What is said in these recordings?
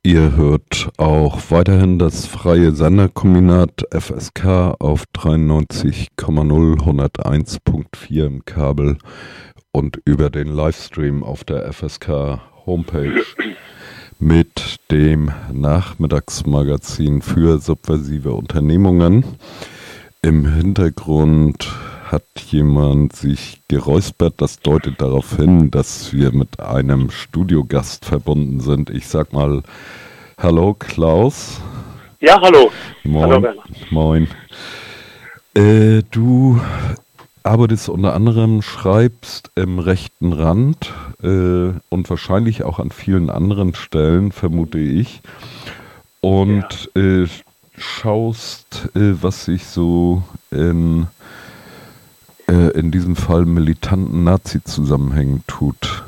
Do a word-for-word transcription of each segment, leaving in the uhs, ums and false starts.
Ihr hört auch weiterhin das freie Senderkombinat F S K auf dreiundneunzig Komma null hunderteins Komma vier im Kabel und über den Livestream auf der F S K Homepage mit dem Nachmittagsmagazin für subversive Unternehmungen. Im Hintergrund hat jemand sich geräuspert, das deutet darauf hin, dass wir mit einem Studiogast verbunden sind. Ich sag mal, hallo Klaus. Ja, hallo. Moin. Hallo, Werner. Moin. Äh, du arbeitest unter anderem, schreibst im rechten Rand äh, und wahrscheinlich auch an vielen anderen Stellen, vermute ich. Und ja. äh, schaust, äh, was sich so in in diesem Fall militanten Nazi-Zusammenhängen tut.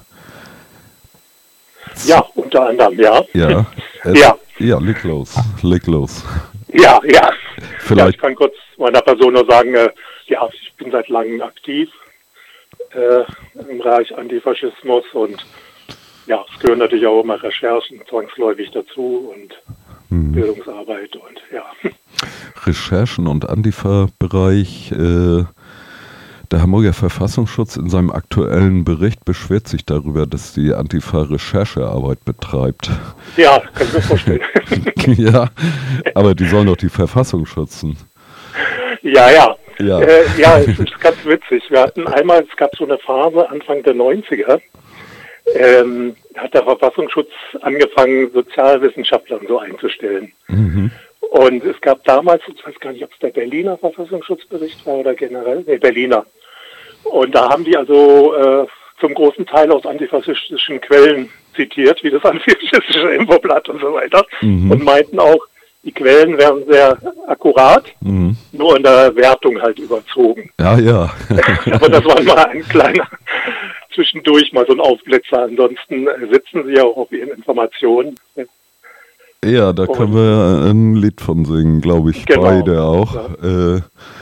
Ja, unter anderem, ja. Ja, äh, ja. ja, leg los, leg los. Ja, ja. Vielleicht. Ja, ich kann kurz meiner Person nur sagen, äh, ja, ich bin seit langem aktiv äh, im Bereich Antifaschismus und ja, es gehören natürlich auch immer Recherchen zwangsläufig dazu und hm. Bildungsarbeit und ja. Recherchen und Antifa-Bereich, äh, der Hamburger Verfassungsschutz in seinem aktuellen Bericht beschwert sich darüber, dass die Antifa Recherchearbeit betreibt. Ja, kann ich mir vorstellen. Ja, aber die sollen doch die Verfassung schützen. Ja, ja. Ja, äh, ja, es ist ganz witzig. Wir hatten einmal, es gab so eine Phase Anfang der neunziger, ähm, hat der Verfassungsschutz angefangen, Sozialwissenschaftlern so einzustellen. Mhm. Und es gab damals, ich weiß gar nicht, ob es der Berliner Verfassungsschutzbericht war oder generell, nee, Berliner. Und da haben die also äh, zum großen Teil aus antifaschistischen Quellen zitiert, wie das antifaschistische Infoblatt und so weiter. Mhm. Und meinten auch, die Quellen wären sehr akkurat, mhm. nur in der Wertung halt überzogen. Ja, ja. Aber das war mal ein kleiner, zwischendurch mal so ein Aufblitzer. Ansonsten sitzen sie ja auch auf ihren Informationen. Ja, da können wir ein Lied von singen, glaube ich, genau. Beide auch. Ja. Äh,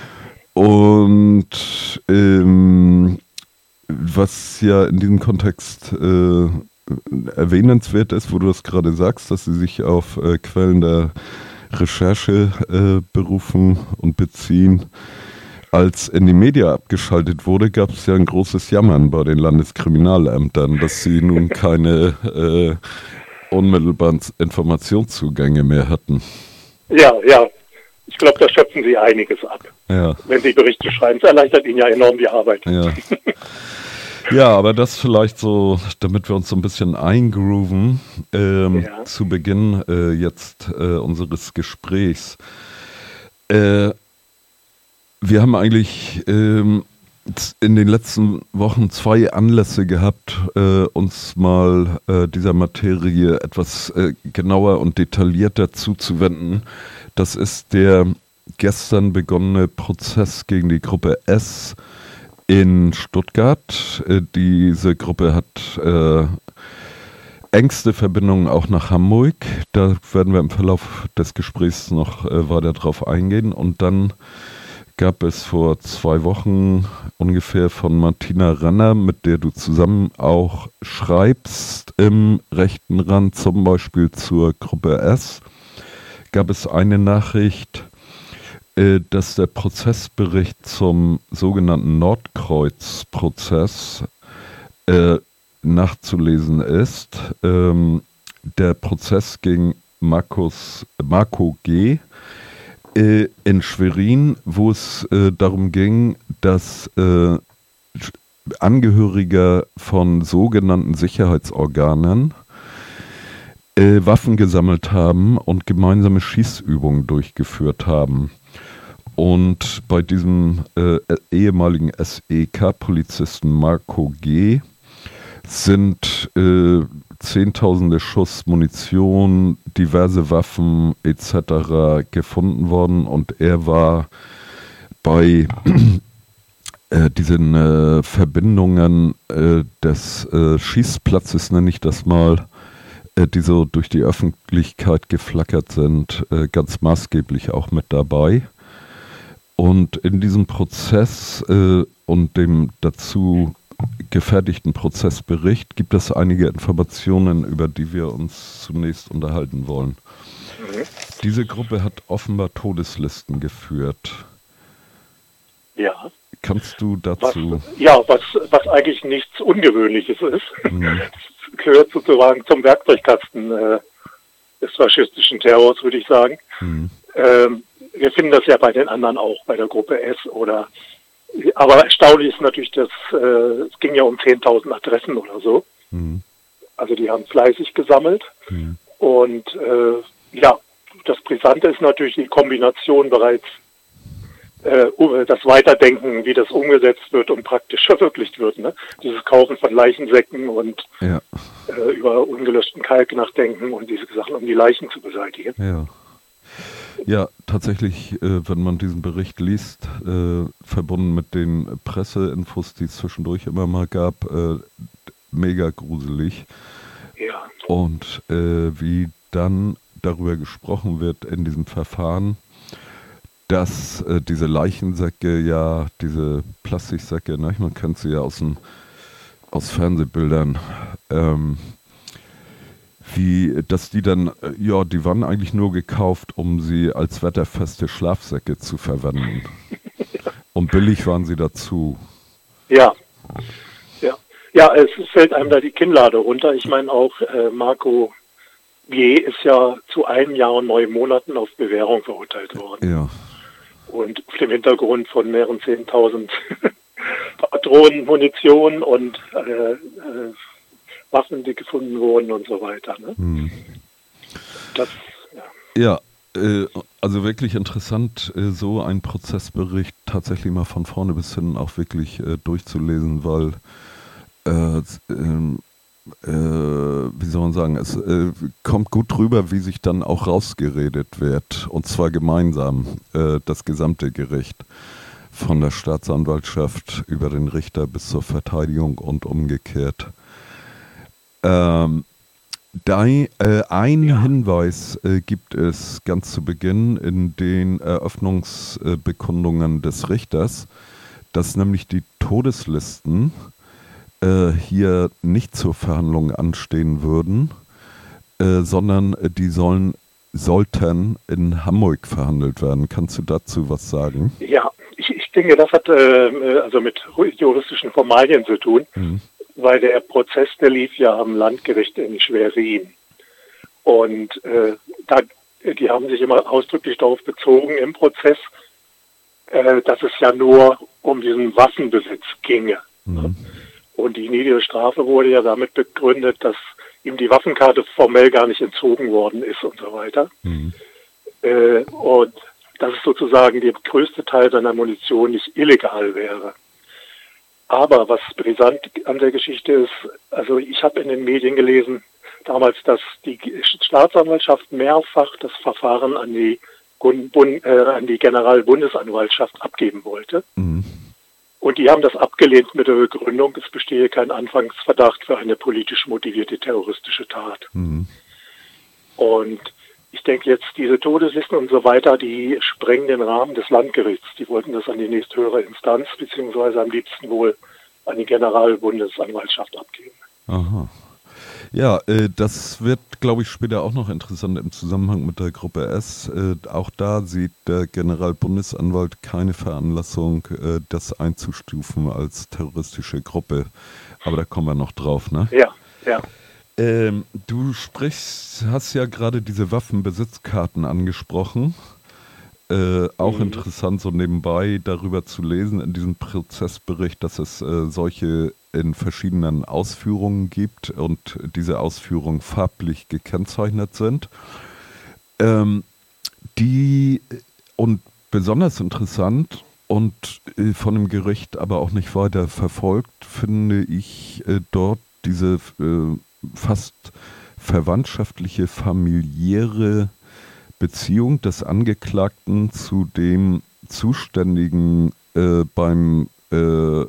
und ähm, was ja in diesem Kontext äh, erwähnenswert ist, wo du das gerade sagst, dass sie sich auf äh, Quellen der Recherche äh, berufen und beziehen. Als in die Media abgeschaltet wurde, gab es ja ein großes Jammern bei den Landeskriminalämtern, dass sie nun keine äh, unmittelbaren Informationszugänge mehr hatten. Ja, ja. Ich glaube, da schöpfen sie einiges ab. Ja. Wenn sie Berichte schreiben. Es erleichtert ihnen ja enorm die Arbeit. Ja. Ja, aber das vielleicht so, damit wir uns so ein bisschen eingrooven, ähm, ja. zu Beginn äh, jetzt äh, unseres Gesprächs. Äh, wir haben eigentlich ähm, in den letzten Wochen zwei Anlässe gehabt, äh, uns mal äh, dieser Materie etwas äh, genauer und detaillierter zuzuwenden. Das ist der gestern begonnene Prozess gegen die Gruppe S in Stuttgart. Äh, diese Gruppe hat äh, engste Verbindungen auch nach Hamburg. Da werden wir im Verlauf des Gesprächs noch äh, weiter drauf eingehen. Und dann gab es vor zwei Wochen ungefähr von Martina Renner, mit der du zusammen auch schreibst im rechten Rand, zum Beispiel zur Gruppe S, gab es eine Nachricht, äh, dass der Prozessbericht zum sogenannten Nordkreuz-Prozess äh, nachzulesen ist. Ähm, der Prozess gegen Markus, Marco G., in Schwerin, wo es äh, darum ging, dass äh, Angehörige von sogenannten Sicherheitsorganen äh, Waffen gesammelt haben und gemeinsame Schießübungen durchgeführt haben. Und bei diesem äh, ehemaligen S E K-Polizisten Marco G. sind äh, Zehntausende Schuss Munition, diverse Waffen et cetera gefunden worden und er war bei äh, diesen äh, Verbindungen äh, des äh, Schießplatzes, nenne ich das mal, äh, die so durch die Öffentlichkeit geflackert sind, äh, ganz maßgeblich auch mit dabei. Und in diesem Prozess äh, und dem dazu gefertigten Prozessbericht gibt es einige Informationen, über die wir uns zunächst unterhalten wollen. Mhm. Diese Gruppe hat offenbar Todeslisten geführt. Ja. Kannst du dazu... Was, ja, was, was eigentlich nichts Ungewöhnliches ist. Mhm. Das gehört sozusagen zum Werkzeugkasten äh, des faschistischen Terrors, würde ich sagen. Mhm. Ähm, wir finden das ja bei den anderen auch, bei der Gruppe S oder... Aber erstaunlich ist natürlich, dass äh, es ging ja um zehntausend Adressen oder so. Mhm. Also die haben fleißig gesammelt. Mhm. Und äh, ja, das Brisante ist natürlich die Kombination bereits, äh, das Weiterdenken, wie das umgesetzt wird und praktisch verwirklicht wird. Ne? Dieses Kaufen von Leichensäcken und ja. äh, über ungelöschten Kalk nachdenken und diese Sachen, um die Leichen zu beseitigen. Ja. Ja, tatsächlich, äh, wenn man diesen Bericht liest, äh, verbunden mit den Presseinfos, die es zwischendurch immer mal gab, äh, mega gruselig. Ja. Und äh, wie dann darüber gesprochen wird in diesem Verfahren, dass äh, diese Leichensäcke, ja, diese Plastiksäcke, ne, man kennt sie ja aus, den, aus Fernsehbildern, ähm, wie, dass die dann, ja, die waren eigentlich nur gekauft, um sie als wetterfeste Schlafsäcke zu verwenden. Und billig waren sie dazu. Ja, ja. Ja, es fällt einem da die Kinnlade runter. Ich meine auch, äh, Marco G. ist ja zu einem Jahr und neun Monaten auf Bewährung verurteilt worden. Ja. Und auf dem Hintergrund von mehreren zehntausend Patronen, Munition und äh, äh, Waffen, die gefunden wurden und so weiter. Ne? Hm. Das, ja, ja äh, also wirklich interessant, äh, so einen Prozessbericht tatsächlich mal von vorne bis hin auch wirklich äh, durchzulesen, weil, äh, äh, äh, wie soll man sagen, es äh, kommt gut drüber, wie sich dann auch rausgeredet wird, und zwar gemeinsam, äh, das gesamte Gericht. Von der Staatsanwaltschaft über den Richter bis zur Verteidigung und umgekehrt. Ähm, da, äh, ein ja. Hinweis äh, gibt es ganz zu Beginn in den Eröffnungsbekundungen äh, des Richters, dass nämlich die Todeslisten äh, hier nicht zur Verhandlung anstehen würden, äh, sondern die sollen, sollten in Hamburg verhandelt werden. Kannst du dazu was sagen? Ja, ich, ich denke, das hat äh, also mit juristischen Formalien zu tun. Mhm. Weil der Prozess, der lief ja am Landgericht in Schwerin. Und äh, da, die haben sich immer ausdrücklich darauf bezogen im Prozess, äh, dass es ja nur um diesen Waffenbesitz ginge. Mhm. Und die niedrige Strafe wurde ja damit begründet, dass ihm die Waffenkarte formell gar nicht entzogen worden ist und so weiter. Mhm. Äh, und dass es sozusagen der größte Teil seiner Munition nicht illegal wäre. Aber was brisant an der Geschichte ist, also ich habe in den Medien gelesen, damals, dass die Staatsanwaltschaft mehrfach das Verfahren an die, Bund, äh, an die Generalbundesanwaltschaft abgeben wollte. Mhm. Und die haben das abgelehnt mit der Begründung, es bestehe kein Anfangsverdacht für eine politisch motivierte terroristische Tat. Mhm. Und ich denke jetzt, diese Todeslisten und so weiter, die sprengen den Rahmen des Landgerichts. Die wollten das an die nächsthöhere Instanz, beziehungsweise am liebsten wohl an die Generalbundesanwaltschaft abgeben. Aha. Ja, äh, das wird, glaube ich, später auch noch interessant im Zusammenhang mit der Gruppe S. Äh, auch da sieht der Generalbundesanwalt keine Veranlassung, äh, das einzustufen als terroristische Gruppe. Aber da kommen wir noch drauf, ne? Ja, ja. Ähm, du sprichst, hast ja gerade diese Waffenbesitzkarten angesprochen. Äh, auch mhm. interessant, so nebenbei darüber zu lesen in diesem Prozessbericht, dass es äh, solche in verschiedenen Ausführungen gibt und diese Ausführungen farblich gekennzeichnet sind. Ähm, die und besonders interessant und äh, von dem Gericht aber auch nicht weiter verfolgt, finde ich äh, dort diese äh, fast verwandtschaftliche, familiäre Beziehung des Angeklagten zu dem Zuständigen äh, beim äh,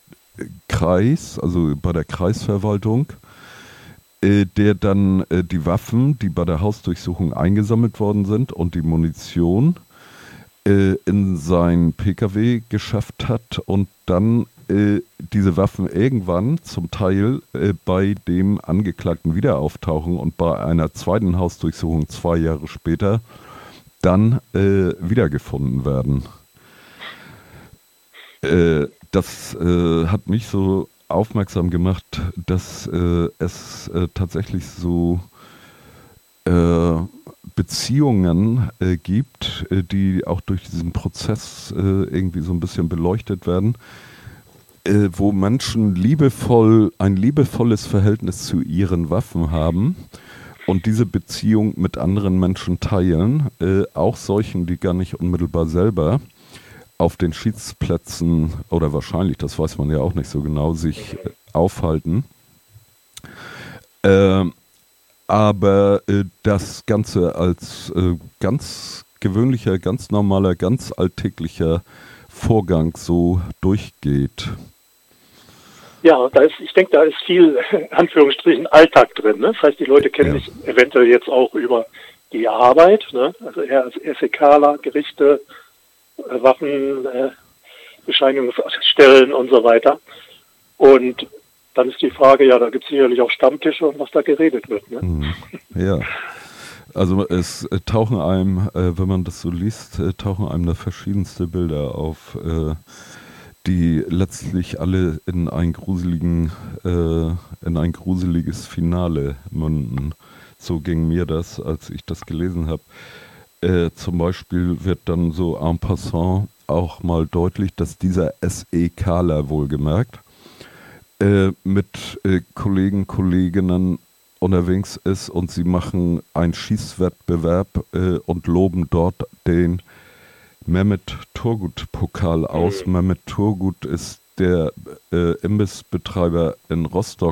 Kreis, also bei der Kreisverwaltung, äh, der dann äh, die Waffen, die bei der Hausdurchsuchung eingesammelt worden sind, und die Munition äh, in sein P K W geschafft hat und dann äh, diese Waffen irgendwann zum Teil äh, bei dem Angeklagten wieder auftauchen und bei einer zweiten Hausdurchsuchung zwei Jahre später dann äh, wiedergefunden werden. Äh, das äh, hat mich so aufmerksam gemacht, dass äh, es äh, tatsächlich so äh, Beziehungen äh, gibt, äh, die auch durch diesen Prozess äh, irgendwie so ein bisschen beleuchtet werden, äh, wo Menschen liebevoll, ein liebevolles Verhältnis zu ihren Waffen haben und diese Beziehung mit anderen Menschen teilen, äh, auch solchen, die gar nicht unmittelbar selber auf den Schießplätzen oder wahrscheinlich, das weiß man ja auch nicht so genau, sich äh, aufhalten. Äh, aber äh, das Ganze als äh, ganz gewöhnlicher, ganz normaler, ganz alltäglicher Vorgang so durchgeht. Ja, da ist, ich denke, da ist viel, in Anführungsstrichen, Alltag drin. Ne? Das heißt, die Leute kennen ja. sich eventuell jetzt auch über die Arbeit, ne? Also eher als SEKler, Gerichte, äh, Waffen, äh, Bescheinigungsstellen und so weiter. Und dann ist die Frage, ja, da gibt es sicherlich auch Stammtische und was da geredet wird. Ne? Ja, also es äh, tauchen einem, äh, wenn man das so liest, äh, tauchen einem da verschiedenste Bilder auf, äh, die letztlich alle in einen gruseligen, äh, in ein gruseliges Finale münden. So ging mir das, als ich das gelesen habe. Äh, zum Beispiel wird dann so en passant auch mal deutlich, dass dieser SEKler wohlgemerkt äh, mit äh, Kollegen, Kolleginnen unterwegs ist und sie machen einen Schießwettbewerb äh, und loben dort den Mehmet Turgut-Pokal aus. Mhm. Mehmet Turgut ist der äh, Imbissbetreiber in Rostock,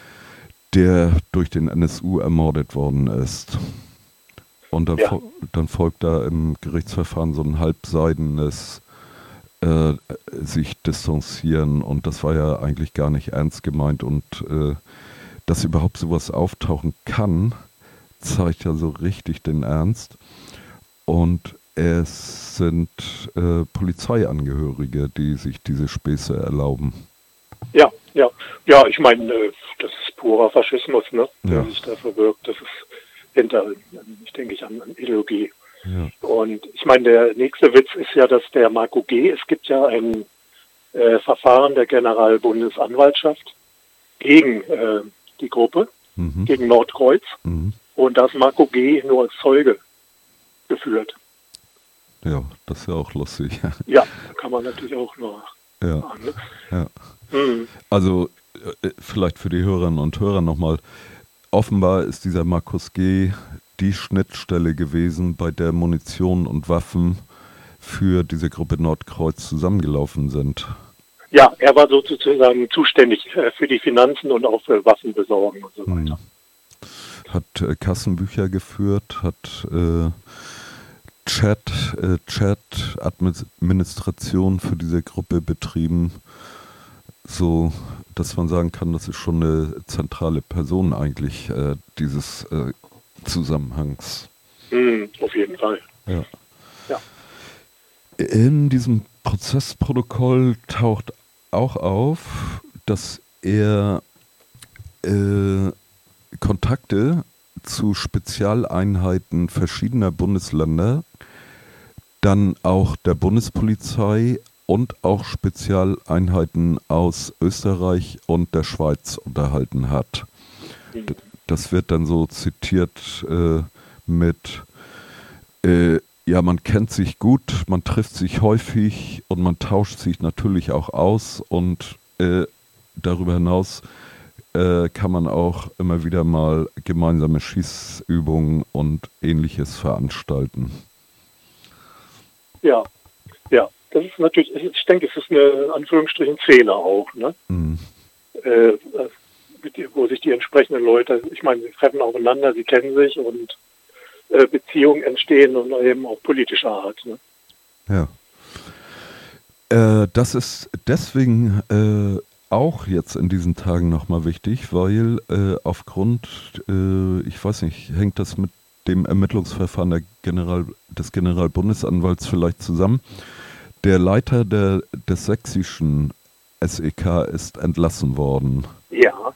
der durch den N S U ermordet worden ist. Und dann, ja. fol- dann folgt da im Gerichtsverfahren so ein halbseidenes äh, sich distanzieren und das war ja eigentlich gar nicht ernst gemeint und äh, dass überhaupt sowas auftauchen kann, zeigt ja so richtig den Ernst. Und es sind äh, Polizeiangehörige, die sich diese Späße erlauben. Ja, ja. Ja, ich meine, äh, das ist purer Faschismus, ne? Der Ja. sich da verbirgt. Das ist hinter, ich denke ich an, an Ideologie. Ja. Und ich meine, der nächste Witz ist ja, dass der Marco G., es gibt ja ein äh, Verfahren der Generalbundesanwaltschaft gegen äh, die Gruppe, Mhm. gegen Nordkreuz. Mhm. Und da ist Marco G. nur als Zeuge geführt. Ja, das ist ja auch lustig. Ja, kann man natürlich auch noch Ja. machen. Ne? Ja. Mhm. Also äh, vielleicht für die Hörerinnen und Hörer nochmal, offenbar ist dieser Markus G. die Schnittstelle gewesen, bei der Munition und Waffen für diese Gruppe Nordkreuz zusammengelaufen sind. Ja, er war sozusagen zuständig äh, für die Finanzen und auch für Waffenbesorgen und so weiter. Hm. Hat äh, Kassenbücher geführt, hat äh, Chat, äh, Chat-Administration für diese Gruppe betrieben, so dass man sagen kann, das ist schon eine zentrale Person eigentlich äh, dieses äh, Zusammenhangs. Mhm, auf jeden Fall. Ja. Ja. In diesem Prozessprotokoll taucht auch auf, dass er äh, Kontakte zu Spezialeinheiten verschiedener Bundesländer, dann auch der Bundespolizei und auch Spezialeinheiten aus Österreich und der Schweiz unterhalten hat. D- Das wird dann so zitiert äh, mit äh, ja, man kennt sich gut, man trifft sich häufig und man tauscht sich natürlich auch aus und äh, darüber hinaus äh, kann man auch immer wieder mal gemeinsame Schießübungen und Ähnliches veranstalten. Ja, ja, das ist natürlich, ich denke, es ist eine, in Anführungsstrichen, Szene auch, ne? Mhm. Äh, mit, wo sich die entsprechenden Leute, ich meine, sie treffen aufeinander, sie kennen sich und äh, Beziehungen entstehen und eben auch politischer Art. Ne? Ja. Äh, das ist deswegen äh, auch jetzt in diesen Tagen nochmal wichtig, weil äh, aufgrund, äh, ich weiß nicht, hängt das mit dem Ermittlungsverfahren der General, des Generalbundesanwalts vielleicht zusammen. Der Leiter der, des sächsischen S E K ist entlassen worden. Ja.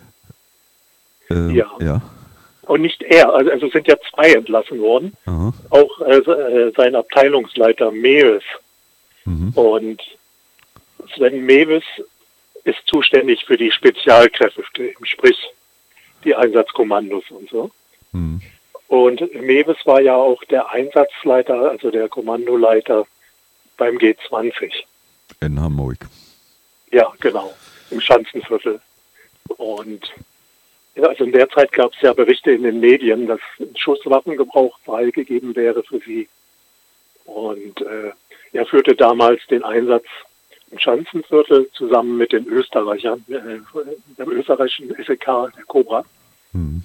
Ähm, ja. ja. Und nicht er, also, also sind ja zwei entlassen worden. Aha. Auch äh, sein Abteilungsleiter Mewes. Mhm. Und Sven Mewes ist zuständig für die Spezialkräfte, sprich die Einsatzkommandos und so. Mhm. Und Mewes war ja auch der Einsatzleiter, also der Kommandoleiter beim G zwanzig. In Hamburg. Ja, genau, im Schanzenviertel. Und ja, also in der Zeit gab es ja Berichte in den Medien, dass Schusswaffengebrauch freigegeben wäre für sie. Und äh, er führte damals den Einsatz im Schanzenviertel zusammen mit den Österreichern, äh, dem österreichischen S E K, der Cobra. Mhm.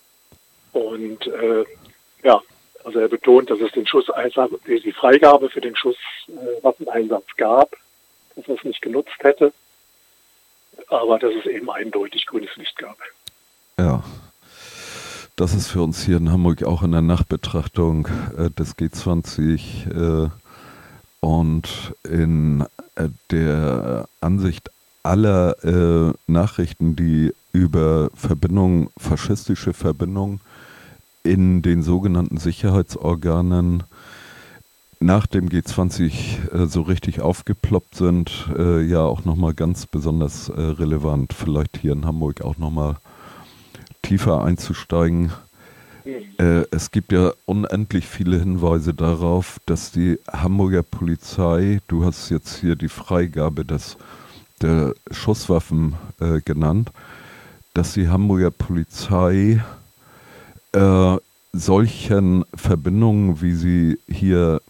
Und äh, ja, also er betont, dass es den Schusseinsatz, die Freigabe für den Schusswaffeneinsatz äh, gab, dass er es nicht genutzt hätte, aber dass es eben eindeutig grünes Licht gab. Ja, das ist für uns hier in Hamburg auch in der Nachbetrachtung äh, des G zwanzig äh, und in äh, der Ansicht aller äh, Nachrichten, die über Verbindungen, faschistische Verbindungen in den sogenannten Sicherheitsorganen nach dem G zwanzig äh, so richtig aufgeploppt sind, äh, ja auch nochmal ganz besonders äh, relevant. Vielleicht hier in Hamburg auch nochmal tiefer einzusteigen. Äh, es gibt ja unendlich viele Hinweise darauf, dass die Hamburger Polizei, du hast jetzt hier die Freigabe des, der Schusswaffen äh, genannt, dass die Hamburger Polizei äh, solchen Verbindungen, wie sie hier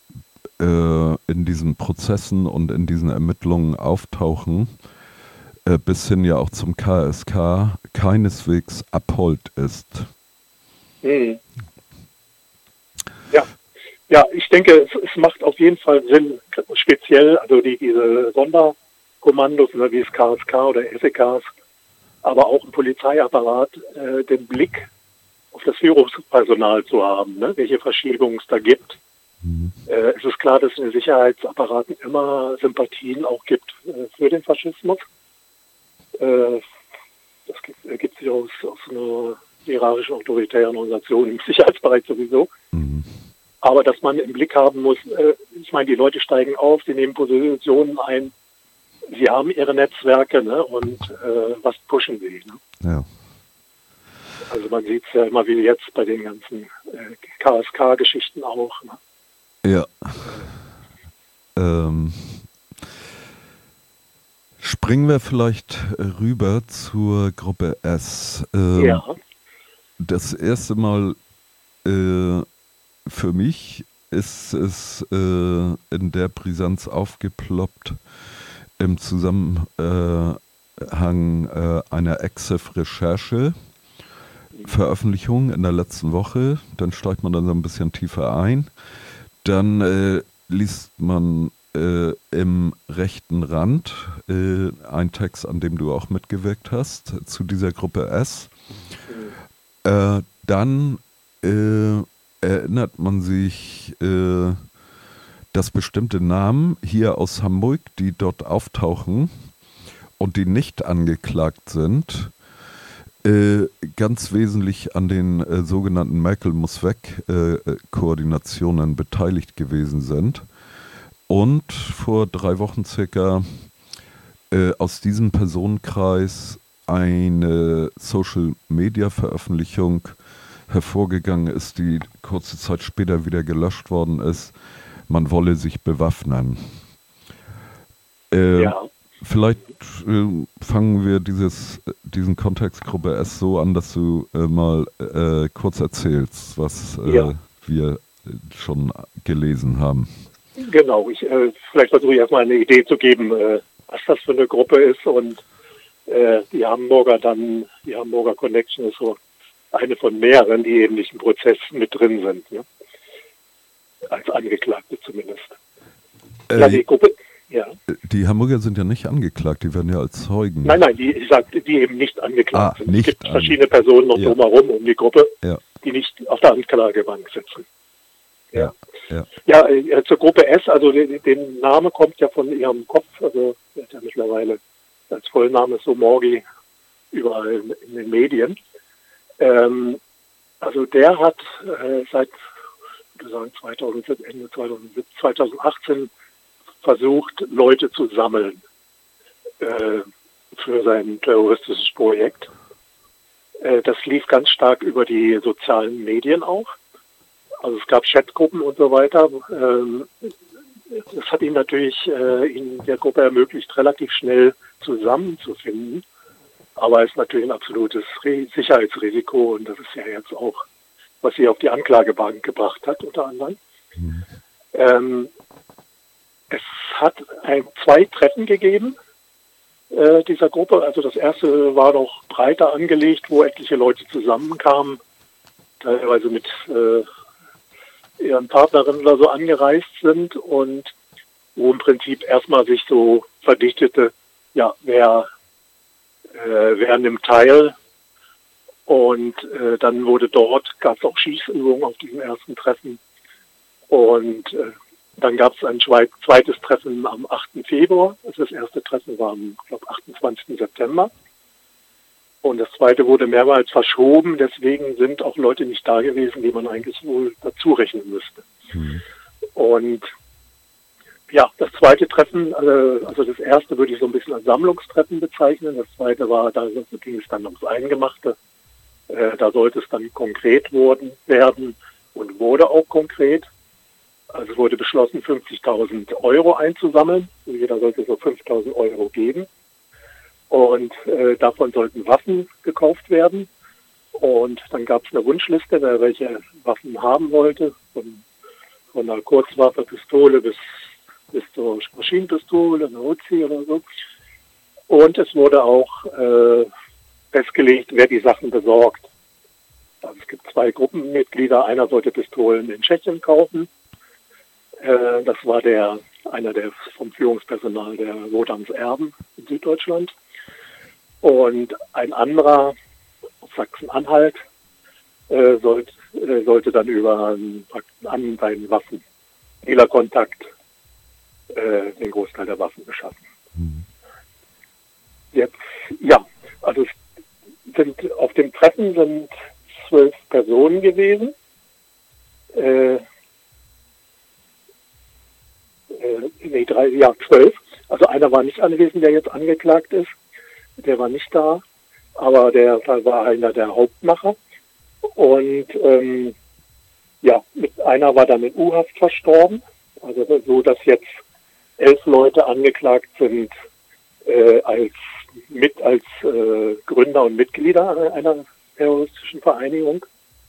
äh, in diesen Prozessen und in diesen Ermittlungen auftauchen, äh, bis hin ja auch zum K S K, keineswegs abhold ist. Hm. Ja. Ja, ich denke, es, es macht auf jeden Fall Sinn, speziell, also die, diese Sonderkommandos, wie es K S K oder S E Ks, aber auch im Polizeiapparat, äh, den Blick auf das Führungspersonal zu haben, ne? Welche Verschiebungen es da gibt. Mhm. Äh, es ist klar, dass es in den Sicherheitsapparaten immer Sympathien auch gibt äh, für den Faschismus. Äh, das gibt, ergibt sich aus, aus einer hierarchischen, autoritären Organisation im Sicherheitsbereich sowieso. Mhm. Aber dass man im Blick haben muss, äh, ich meine, die Leute steigen auf, sie nehmen Positionen ein, sie haben ihre Netzwerke, ne? Und äh, was pushen sie? Ne? Ja. Also man sieht es ja immer wie jetzt bei den ganzen äh, K S K-Geschichten auch. Ne? Ja. Ähm, springen wir vielleicht rüber zur Gruppe S. Ähm, ja. Das erste Mal äh, für mich ist es äh, in der Brisanz aufgeploppt im Zusammenhang äh, einer Exif-Recherche. Veröffentlichung in der letzten Woche, dann steigt man dann so ein bisschen tiefer ein. Dann äh, liest man äh, im rechten Rand äh, einen Text, an dem du auch mitgewirkt hast, zu dieser Gruppe S. Äh, dann äh, erinnert man sich, äh, dass bestimmte Namen hier aus Hamburg, die dort auftauchen und die nicht angeklagt sind, Äh, ganz wesentlich an den äh, sogenannten Merkel-muss-weg-Koordinationen äh, beteiligt gewesen sind und vor drei Wochen circa äh, aus diesem Personenkreis eine Social-Media-Veröffentlichung hervorgegangen ist, die kurze Zeit später wieder gelöscht worden ist. Man wolle sich bewaffnen. Äh, ja. Vielleicht äh, fangen wir dieses, diesen Kontextgruppe S so an, dass du äh, mal äh, kurz erzählst, was äh, ja. wir schon gelesen haben. Genau, ich, äh, vielleicht versuche ich erstmal eine Idee zu geben, äh, was das für eine Gruppe ist, und äh, die Hamburger dann, die Hamburger Connection ist so eine von mehreren, die eben nicht im Prozess mit drin sind, ne? Als Angeklagte zumindest. Äh, ja, die Gruppe... Ja. Die Hamburger sind ja nicht angeklagt, die werden ja als Zeugen. Nein, nein, die, ich sagte, die eben nicht angeklagt ah, sind. Nicht es gibt verschiedene Personen noch ja. drumherum um die Gruppe, ja. die nicht auf der Anklagebank sitzen. Ja, ja. ja äh, zur Gruppe S, also den, den Name kommt ja von ihrem Kopf, also der ist ja mittlerweile als Vollname so Morgi überall in, in den Medien. Ähm, also der hat äh, seit ich würde sagen zweitausendsiebzehn, Ende zweitausendsiebzehn, zweitausendachtzehn versucht, Leute zu sammeln äh, für sein terroristisches Projekt. Äh, das lief ganz stark über die sozialen Medien auch. Also es gab Chatgruppen und so weiter. Ähm, das hat ihm natürlich äh, in der Gruppe ermöglicht, relativ schnell zusammenzufinden. Aber es ist natürlich ein absolutes Re- Sicherheitsrisiko und das ist ja jetzt auch, was sie auf die Anklagebank gebracht hat, unter anderem. Mhm. Ähm, es hat ein, zwei Treffen gegeben äh, dieser Gruppe. Also das erste war noch breiter angelegt, wo etliche Leute zusammenkamen, teilweise mit äh, ihren Partnerinnen oder so angereist sind und wo im Prinzip erstmal sich so verdichtete, ja, wer, äh, wer nimmt teil. Und äh, dann wurde dort, gab es auch Schießübungen auf diesem ersten Treffen. Und äh, dann gab es ein zweites Treffen am achten Februar. Also das erste Treffen war am, ich glaube, achtundzwanzigsten September. Und das zweite wurde mehrmals verschoben. Deswegen sind auch Leute nicht da gewesen, die man eigentlich wohl dazu rechnen müsste. Mhm. Und ja, das zweite Treffen, also, also das erste würde ich so ein bisschen als Sammlungstreffen bezeichnen. Das zweite war, da ging es dann ums Eingemachte. Äh, da sollte es dann konkret worden, werden und wurde auch konkret. Also wurde beschlossen, fünfzigtausend Euro einzusammeln. Jeder sollte so fünftausend Euro geben. Und äh, davon sollten Waffen gekauft werden. Und dann gab es eine Wunschliste, wer welche Waffen haben wollte. Von, von einer Kurzwaffe, Pistole bis, bis zur Maschinenpistole, eine Uzi oder so. Und es wurde auch äh, festgelegt, wer die Sachen besorgt. Also es gibt zwei Gruppenmitglieder. Einer sollte Pistolen in Tschechien kaufen. Äh, das war der einer der vom Führungspersonal der Wodams Erben in Süddeutschland. Und ein anderer aus Sachsen-Anhalt äh, sollte, äh, sollte dann über einen, an seinen Waffen, Dealer-Kontakt, äh, den Großteil der Waffen beschaffen. Mhm. Jetzt, ja, also es sind auf dem Treffen sind zwölf Personen gewesen. Äh, äh, nee, drei, ja, zwölf. Also einer war nicht anwesend, der jetzt angeklagt ist. Der war nicht da, aber der, der war einer der Hauptmacher. Und ähm, ja, mit einer war dann in U-Haft verstorben. Also so, dass jetzt elf Leute angeklagt sind äh, als mit als äh, Gründer und Mitglieder einer terroristischen Vereinigung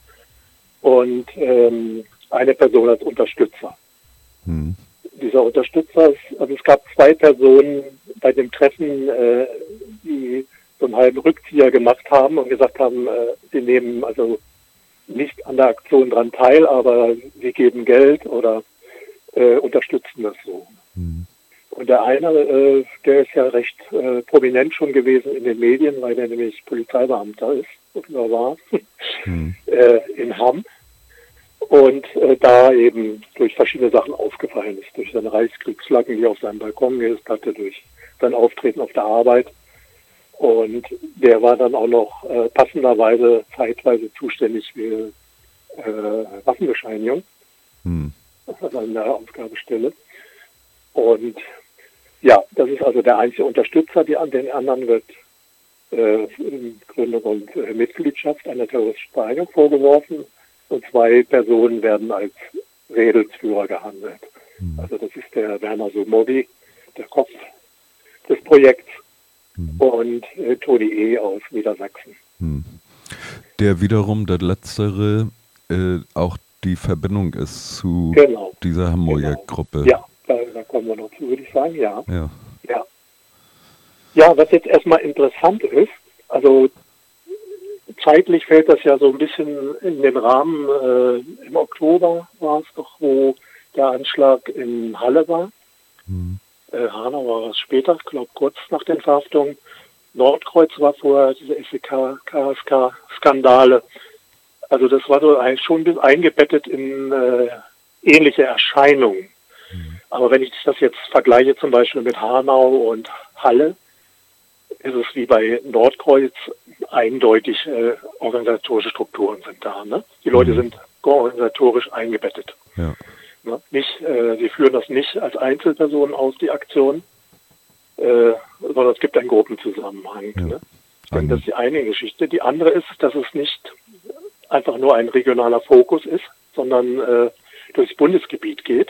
und ähm, eine Person als Unterstützer. Hm. Dieser Unterstützer, also es gab zwei Personen bei dem Treffen, äh, die so einen halben Rückzieher gemacht haben und gesagt haben, äh, sie nehmen also nicht an der Aktion dran teil, aber sie geben Geld oder äh, unterstützen das so. Mhm. Und der eine, äh, der ist ja recht äh, prominent schon gewesen in den Medien, weil der nämlich Polizeibeamter ist, oder war, mhm. äh, in Hamm. Und äh, da eben durch verschiedene Sachen aufgefallen ist. Durch seine Reichskriegsflaggen, die auf seinem Balkon gehisst hatte, durch sein Auftreten auf der Arbeit. Und der war dann auch noch äh, passenderweise zeitweise zuständig für äh, Waffenbescheinigung. Hm. Also an der Aufgabestelle. Und ja, das ist also der einzige Unterstützer. Die an den anderen wird äh, Gründung und äh, Mitgliedschaft einer terroristischen Vereinigung vorgeworfen. Und zwei Personen werden als Redelsführer gehandelt. Hm. Also das ist der Werner Somogi, der Kopf des Projekts, hm. und äh, Toni E. aus Niedersachsen. Hm. Der wiederum, der Letztere, äh, auch die Verbindung ist zu genau. dieser Hamburger genau. Gruppe. Ja, da, da kommen wir noch zu, würde ich sagen, ja. Ja. Ja, ja, was jetzt erstmal interessant ist, also zeitlich fällt das ja so ein bisschen in den Rahmen, äh, im Oktober war es doch, wo der Anschlag in Halle war. Mhm. Äh, Hanau war es später, ich glaube kurz nach den Verhaftungen. Nordkreuz war vorher diese S E K, K S K-Skandale. Also das war so ein, schon eingebettet in, äh, ähnliche Erscheinungen. Mhm. Aber wenn ich das jetzt vergleiche zum Beispiel mit Hanau und Halle, ist es wie bei Nordkreuz eindeutig äh, organisatorische Strukturen sind da. Ne? Die Leute mhm. sind organisatorisch eingebettet. Ja. Ne? Nicht, äh, sie führen das nicht als Einzelpersonen aus, die Aktion, äh, sondern es gibt einen Gruppenzusammenhang. Ja. Ne? Und das ist die eine Geschichte. Die andere ist, dass es nicht einfach nur ein regionaler Fokus ist, sondern äh, durchs Bundesgebiet geht.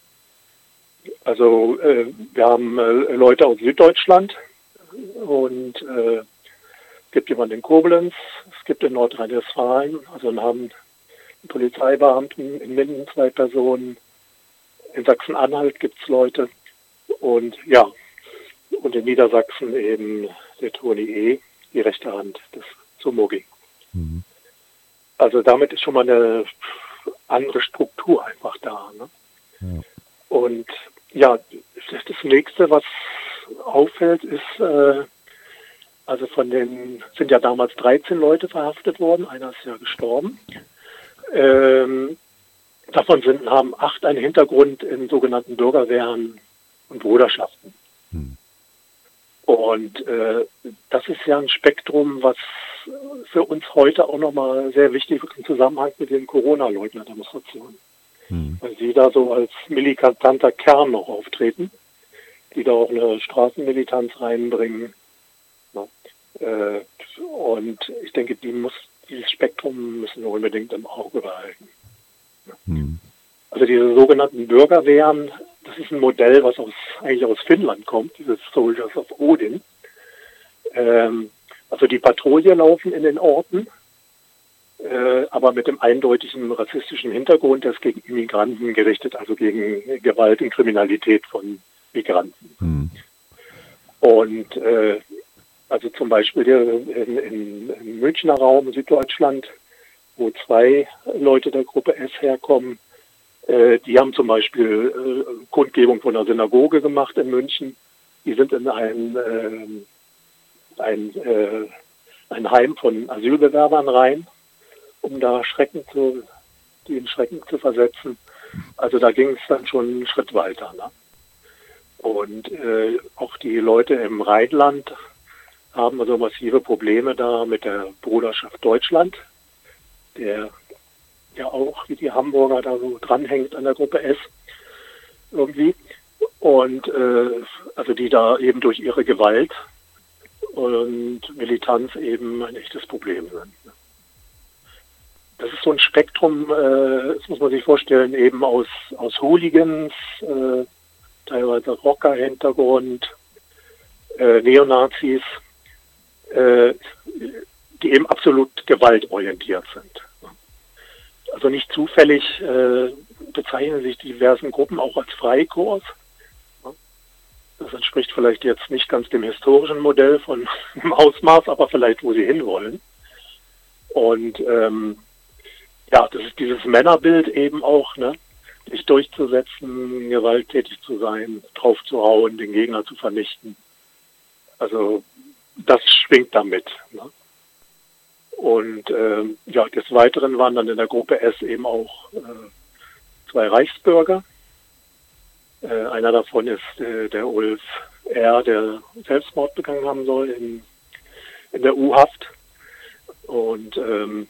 Also äh, wir haben äh, Leute aus Süddeutschland und äh, es gibt jemanden in Koblenz, es gibt in Nordrhein-Westfalen, also wir haben einen Polizeibeamten, in Minden zwei Personen, in Sachsen-Anhalt gibt es Leute und ja, und in Niedersachsen eben der Toni E., die rechte Hand des Sumoging. Mhm. Also damit ist schon mal eine andere Struktur einfach da. Ne? Ja. Und ja, das nächste, was auffällt, ist, äh, also von den, sind ja damals dreizehn Leute verhaftet worden, einer ist ja gestorben. Ähm, davon sind, haben acht einen Hintergrund in sogenannten Bürgerwehren und Bruderschaften. Hm. Und äh, das ist ja ein Spektrum, was für uns heute auch nochmal sehr wichtig ist im Zusammenhang mit den Corona-Leugner-Demonstrationen. Hm. Weil sie da so als militanter Kern noch auftreten, die da auch eine Straßenmilitanz reinbringen. Ja. Äh, und ich denke, die muss, dieses Spektrum müssen wir unbedingt im Auge behalten. Ja. Hm. Also diese sogenannten Bürgerwehren, das ist ein Modell, was aus, eigentlich aus Finnland kommt, dieses Soldiers of Odin. Ähm, also die Patrouille laufen in den Orten, äh, aber mit dem eindeutigen rassistischen Hintergrund, das gegen Immigranten gerichtet, also gegen Gewalt und Kriminalität von Migranten. Mhm. Und äh, also zum Beispiel hier in, in, im Münchner Raum, Süddeutschland, wo zwei Leute der Gruppe S herkommen, äh, die haben zum Beispiel äh, Kundgebung von einer Synagoge gemacht in München. Die sind in ein, äh, ein, äh, ein Heim von Asylbewerbern rein, um da Schrecken zu, die in Schrecken zu versetzen. Also da ging es dann schon einen Schritt weiter. Ne? Und äh, auch die Leute im Rheinland haben also massive Probleme da mit der Bruderschaft Deutschland, der ja auch wie die Hamburger da so dranhängt an der Gruppe S irgendwie. Und äh, also die da eben durch ihre Gewalt und Militanz eben ein echtes Problem sind. Das ist so ein Spektrum, äh, das muss man sich vorstellen, eben aus, aus Hooligans, äh, teilweise Rocker-Hintergrund, äh, Neonazis, äh, die eben absolut gewaltorientiert sind. Also nicht zufällig äh, bezeichnen sich die diversen Gruppen auch als Freikorps. Das entspricht vielleicht jetzt nicht ganz dem historischen Modell von dem Ausmaß, aber vielleicht, wo sie hinwollen. Und ähm, ja, das ist dieses Männerbild eben auch, ne? Sich durchzusetzen, gewalttätig zu sein, drauf zu hauen, den Gegner zu vernichten. Also das schwingt damit. Ne? Und ähm, ja, des Weiteren waren dann in der Gruppe S eben auch äh, zwei Reichsbürger. Äh, einer davon ist äh, der Ulf R., der Selbstmord begangen haben soll in, in der U-Haft. Und ähm,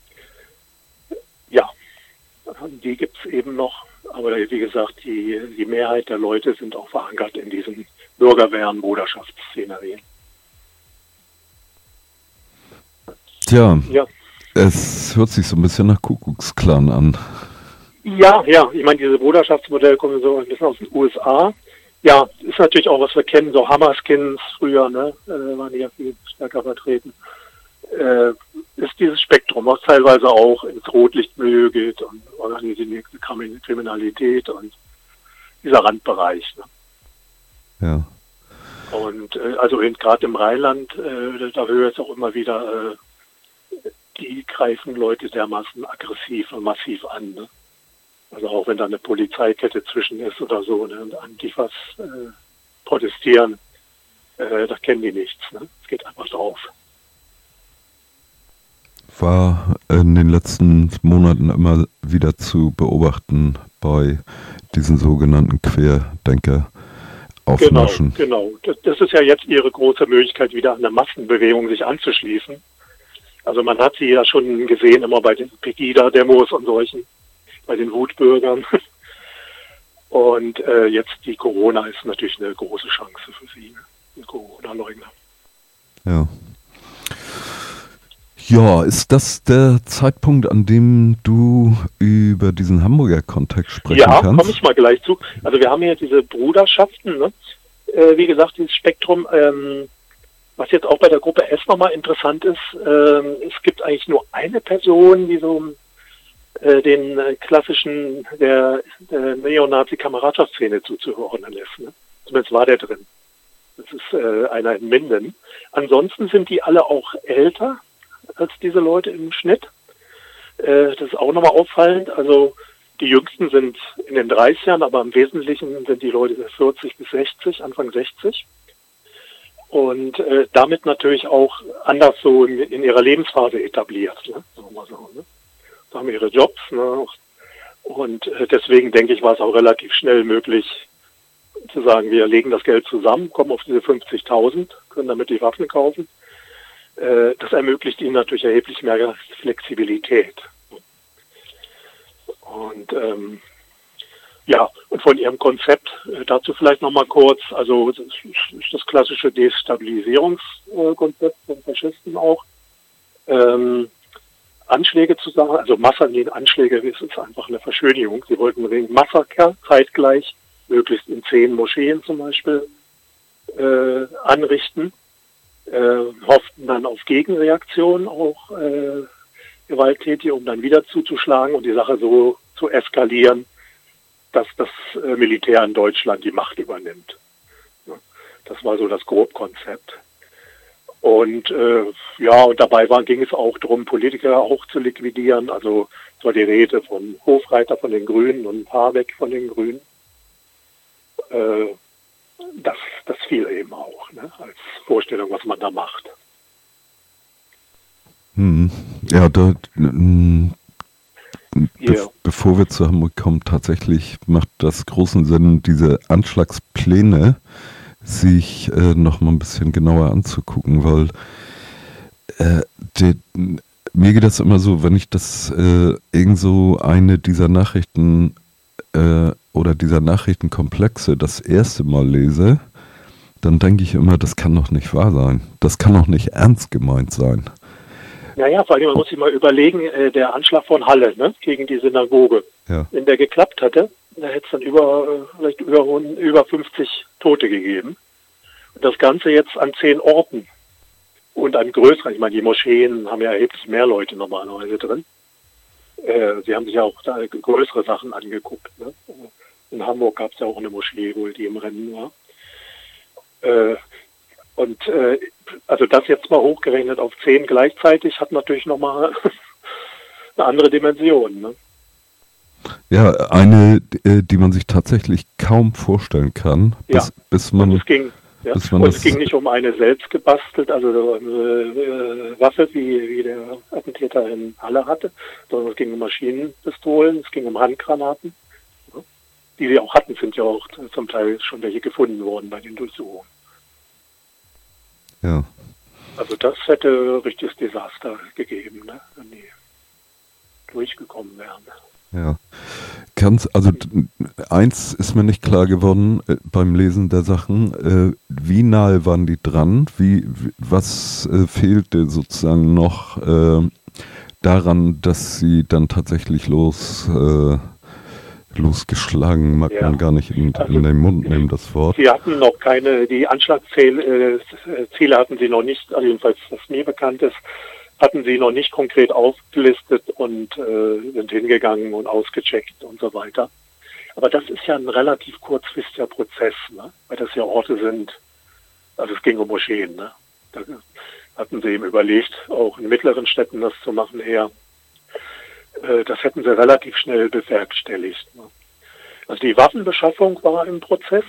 ja, die gibt es eben noch. Aber wie gesagt, die, die Mehrheit der Leute sind auch verankert in diesen Bürgerwehren, Bruderschaftsszenerien. Tja, ja. Es hört sich so ein bisschen nach Kuckucksklan an. Ja, ja, ich meine, diese Bruderschaftsmodelle kommen so ein bisschen aus den U S A. Ja, ist natürlich auch, was wir kennen, so Hammerskins früher, ne, äh, waren die ja viel stärker vertreten. Äh, ist dieses Spektrum, was teilweise auch ins Rotlichtmilieu geht und organisierte Kriminalität und dieser Randbereich. Ne? Ja. Und äh, also gerade im Rheinland, äh, da höre ich jetzt auch immer wieder, äh, die greifen Leute dermaßen aggressiv und massiv an. Ne? Also auch wenn da eine Polizeikette zwischen ist oder so, ne, und Antifas äh, protestieren, äh, da kennen die nichts. Ne? Es geht einfach drauf. War in den letzten Monaten immer wieder zu beobachten bei diesen sogenannten Querdenker aufnaschen. Genau, genau. Das, das ist ja jetzt ihre große Möglichkeit, wieder an eine Massenbewegung sich anzuschließen. Also man hat sie ja schon gesehen, immer bei den Pegida-Demos und solchen, bei den Wutbürgern. Und äh, jetzt die Corona ist natürlich eine große Chance für sie, ne? Die Corona-Leugner. Ja. Ja, ist das der Zeitpunkt, an dem du über diesen Hamburger Kontext sprechen ja, kannst? Ja, komme ich mal gleich zu. Also wir haben hier diese Bruderschaften, ne? äh, wie gesagt, dieses Spektrum, ähm, was jetzt auch bei der Gruppe S nochmal interessant ist, ähm, es gibt eigentlich nur eine Person, die so äh, den äh, klassischen der, der Neonazi-Kameradschaftsszene zuzuordnen ist. Ne? Zumindest war der drin. Das ist äh, einer in Minden. Ansonsten sind die alle auch älter als diese Leute im Schnitt. Äh, das ist auch nochmal auffallend. Also die Jüngsten sind in den dreißigern, aber im Wesentlichen sind die Leute vierzig bis sechzig, Anfang sechzig. Und äh, damit natürlich auch anders so in, in ihrer Lebensphase etabliert. Ne? Sagen wir so, ne? Da haben ihre Jobs. Ne? Und äh, deswegen denke ich, war es auch relativ schnell möglich, zu sagen, wir legen das Geld zusammen, kommen auf diese fünfzigtausend, können damit die Waffen kaufen. Äh, das ermöglicht ihnen natürlich erheblich mehr Flexibilität. Und ähm, ja, und von ihrem Konzept äh, dazu vielleicht nochmal kurz, also das ist das klassische Destabilisierungskonzept von Faschisten auch. Ähm, Anschläge zu sagen, also Massenanschläge ist es einfach eine Verschönigung. Sie wollten einen Massaker zeitgleich, möglichst in zehn Moscheen zum Beispiel, äh, anrichten, äh, hofften dann auf Gegenreaktionen auch äh, gewalttätig, um dann wieder zuzuschlagen und die Sache so zu eskalieren, dass das äh, Militär in Deutschland die Macht übernimmt. Ja, das war so das Grobkonzept. Und äh, ja, und dabei war, ging es auch darum, Politiker auch zu liquidieren. Also es war die Rede von Hofreiter von den Grünen und Habeck von den Grünen. Äh, das, das fiel eben auch, ne, als Vorstellung, was man da macht. Hm. Ja, da, ähm, yeah. be bevor wir zu Hamburg kommen, tatsächlich macht das großen Sinn, diese Anschlagspläne sich äh, noch mal ein bisschen genauer anzugucken, weil äh, die, mir geht das immer so, wenn ich das äh, irgend so eine dieser Nachrichten äh, oder dieser Nachrichtenkomplexe das erste Mal lese, dann denke ich immer, das kann doch nicht wahr sein. Das kann doch nicht ernst gemeint sein. Naja, vor allem, man muss sich mal überlegen, äh, der Anschlag von Halle, ne, gegen die Synagoge. Ja. Wenn der geklappt hätte, da hätte es dann über, äh, vielleicht über, über fünfzig Tote gegeben. Und das Ganze jetzt an zehn Orten und an größeren, ich meine, die Moscheen haben ja erheblich mehr Leute normalerweise drin. Äh, sie haben sich ja auch da größere Sachen angeguckt. Ne? In Hamburg gab es ja auch eine Moschee, wohl, die im Rennen war. Äh, und äh, also das jetzt mal hochgerechnet auf zehn gleichzeitig hat natürlich nochmal eine andere Dimension. Ne? Ja, eine, die man sich tatsächlich kaum vorstellen kann, bis, ja. bis man... Und es ging, ja. bis man und das es ging nicht um eine selbst gebastelt, also eine äh, Waffe, wie, wie der Attentäter in Halle hatte, sondern es ging um Maschinenpistolen, es ging um Handgranaten. Ja. Die sie auch hatten, sind ja auch zum Teil schon welche gefunden worden bei den Durchsuchungen. Ja. Also das hätte ein richtiges Desaster gegeben, ne, wenn die durchgekommen wären. Ja. Kannst, also eins ist mir nicht klar geworden äh, beim Lesen der Sachen, äh, wie nahe waren die dran? Wie, wie was äh, fehlte sozusagen noch äh, daran, dass sie dann tatsächlich los äh, losgeschlagen, mag ja. man gar nicht in, also in den Mund nehmen, das Wort. Sie hatten noch keine, die Anschlagsziele äh, hatten sie noch nicht, also jedenfalls was mir bekannt ist, hatten sie noch nicht konkret aufgelistet und äh, sind hingegangen und ausgecheckt und so weiter. Aber das ist ja ein relativ kurzfristiger Prozess, ne? Weil das ja Orte sind, also es ging um Moscheen, ne? Da hatten sie eben überlegt, auch in mittleren Städten das zu machen eher. Das hätten sie relativ schnell bewerkstelligt. Also die Waffenbeschaffung war im Prozess.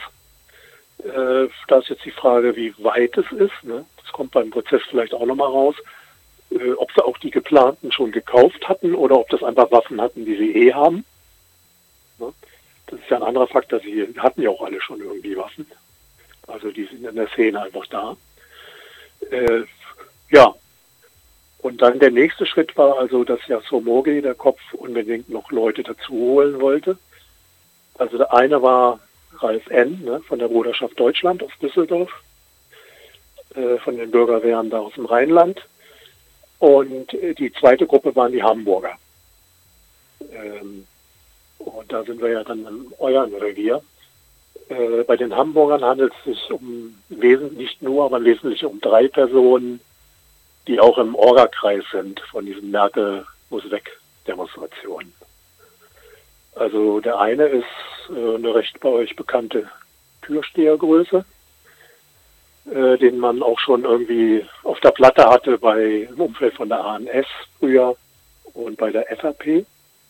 Da ist jetzt die Frage, wie weit es ist. Das kommt beim Prozess vielleicht auch nochmal raus. äh, ob sie auch die geplanten schon gekauft hatten oder ob das einfach Waffen hatten, die sie eh haben. Ne? Das ist ja ein anderer Faktor, sie hatten ja auch alle schon irgendwie Waffen. Also die sind in der Szene einfach da. Äh, ja, und dann der nächste Schritt war also, dass ja Somogy, der Kopf, unbedingt noch Leute dazu holen wollte. Also der eine war Ralf N., ne, von der Bruderschaft Deutschland aus Düsseldorf, äh, von den Bürgerwehren da aus dem Rheinland. Und äh, die zweite Gruppe waren die Hamburger. Ähm, und da sind wir ja dann in eurem Revier. Äh, bei den Hamburgern handelt es sich um wesentlich, nicht nur, aber wesentlich um drei Personen, die auch im Orga-Kreis sind von diesen Merkel-muss-weg-Demonstrationen. Also der eine ist äh, eine recht bei euch bekannte Türstehergröße, äh, den man auch schon irgendwie auf der Platte hatte bei im Umfeld von der A N S früher und bei der F A P.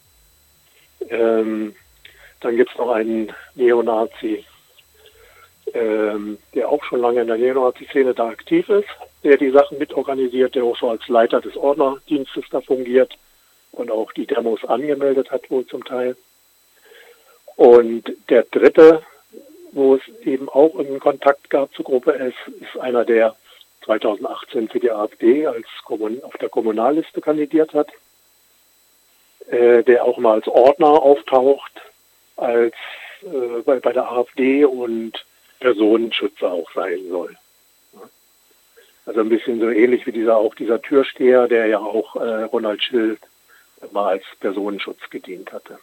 Ähm, dann gibt es noch einen Neonazi, ähm, der auch schon lange in der Neonazi-Szene da aktiv ist, der die Sachen mitorganisiert, der auch so als Leiter des Ordnerdienstes da fungiert und auch die Demos angemeldet hat wohl zum Teil. Und der dritte, wo es eben auch einen Kontakt gab zur Gruppe S, ist einer, der zweitausendachtzehn für die AfD als Kommun- auf der Kommunalliste kandidiert hat, äh, der auch mal als Ordner auftaucht, als äh, bei, bei der AfD und Personenschützer auch sein soll. Also ein bisschen so ähnlich wie dieser auch dieser Türsteher, der ja auch äh, Ronald Schild mal als Personenschutz gedient hatte.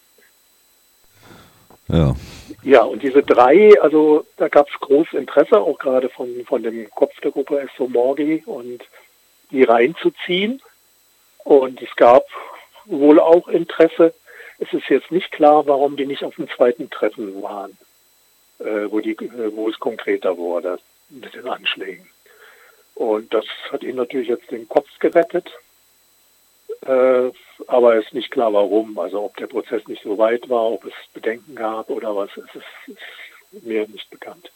Ja. Ja, und diese drei, also da gab es großes Interesse, auch gerade von, von dem Kopf der Gruppe S. Somogy, und die reinzuziehen. Und es gab wohl auch Interesse. Es ist jetzt nicht klar, warum die nicht auf dem zweiten Treffen waren, äh, wo, die, äh, wo es konkreter wurde mit den Anschlägen. Und das hat ihnen natürlich jetzt den Kopf gerettet. Äh, aber es ist nicht klar, warum. Also ob der Prozess nicht so weit war, ob es Bedenken gab oder was, es ist, ist mir nicht bekannt.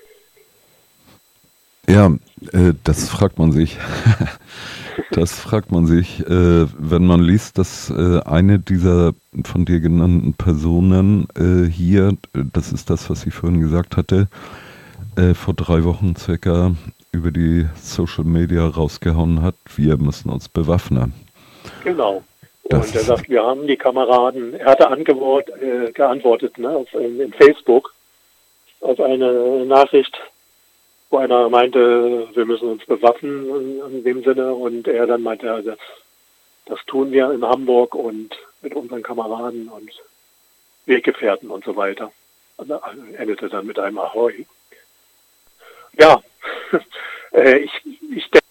Ja, äh, das fragt man sich. Das fragt man sich, äh, wenn man liest, dass äh, eine dieser von dir genannten Personen äh, hier, das ist das, was ich vorhin gesagt hatte, äh, vor drei Wochen circa über die Social Media rausgehauen hat, wir müssen uns bewaffnen. Genau. Das und er sagt, wir haben die Kameraden, er hatte angewort, äh, geantwortet ne, auf, in, in Facebook auf eine Nachricht, wo einer meinte, wir müssen uns bewaffnen in, in dem Sinne, und er dann meinte, ja, das, das tun wir in Hamburg und mit unseren Kameraden und Weggefährten und so weiter. Und er endete dann mit einem Ahoi. Ja, äh, ich, ich denke,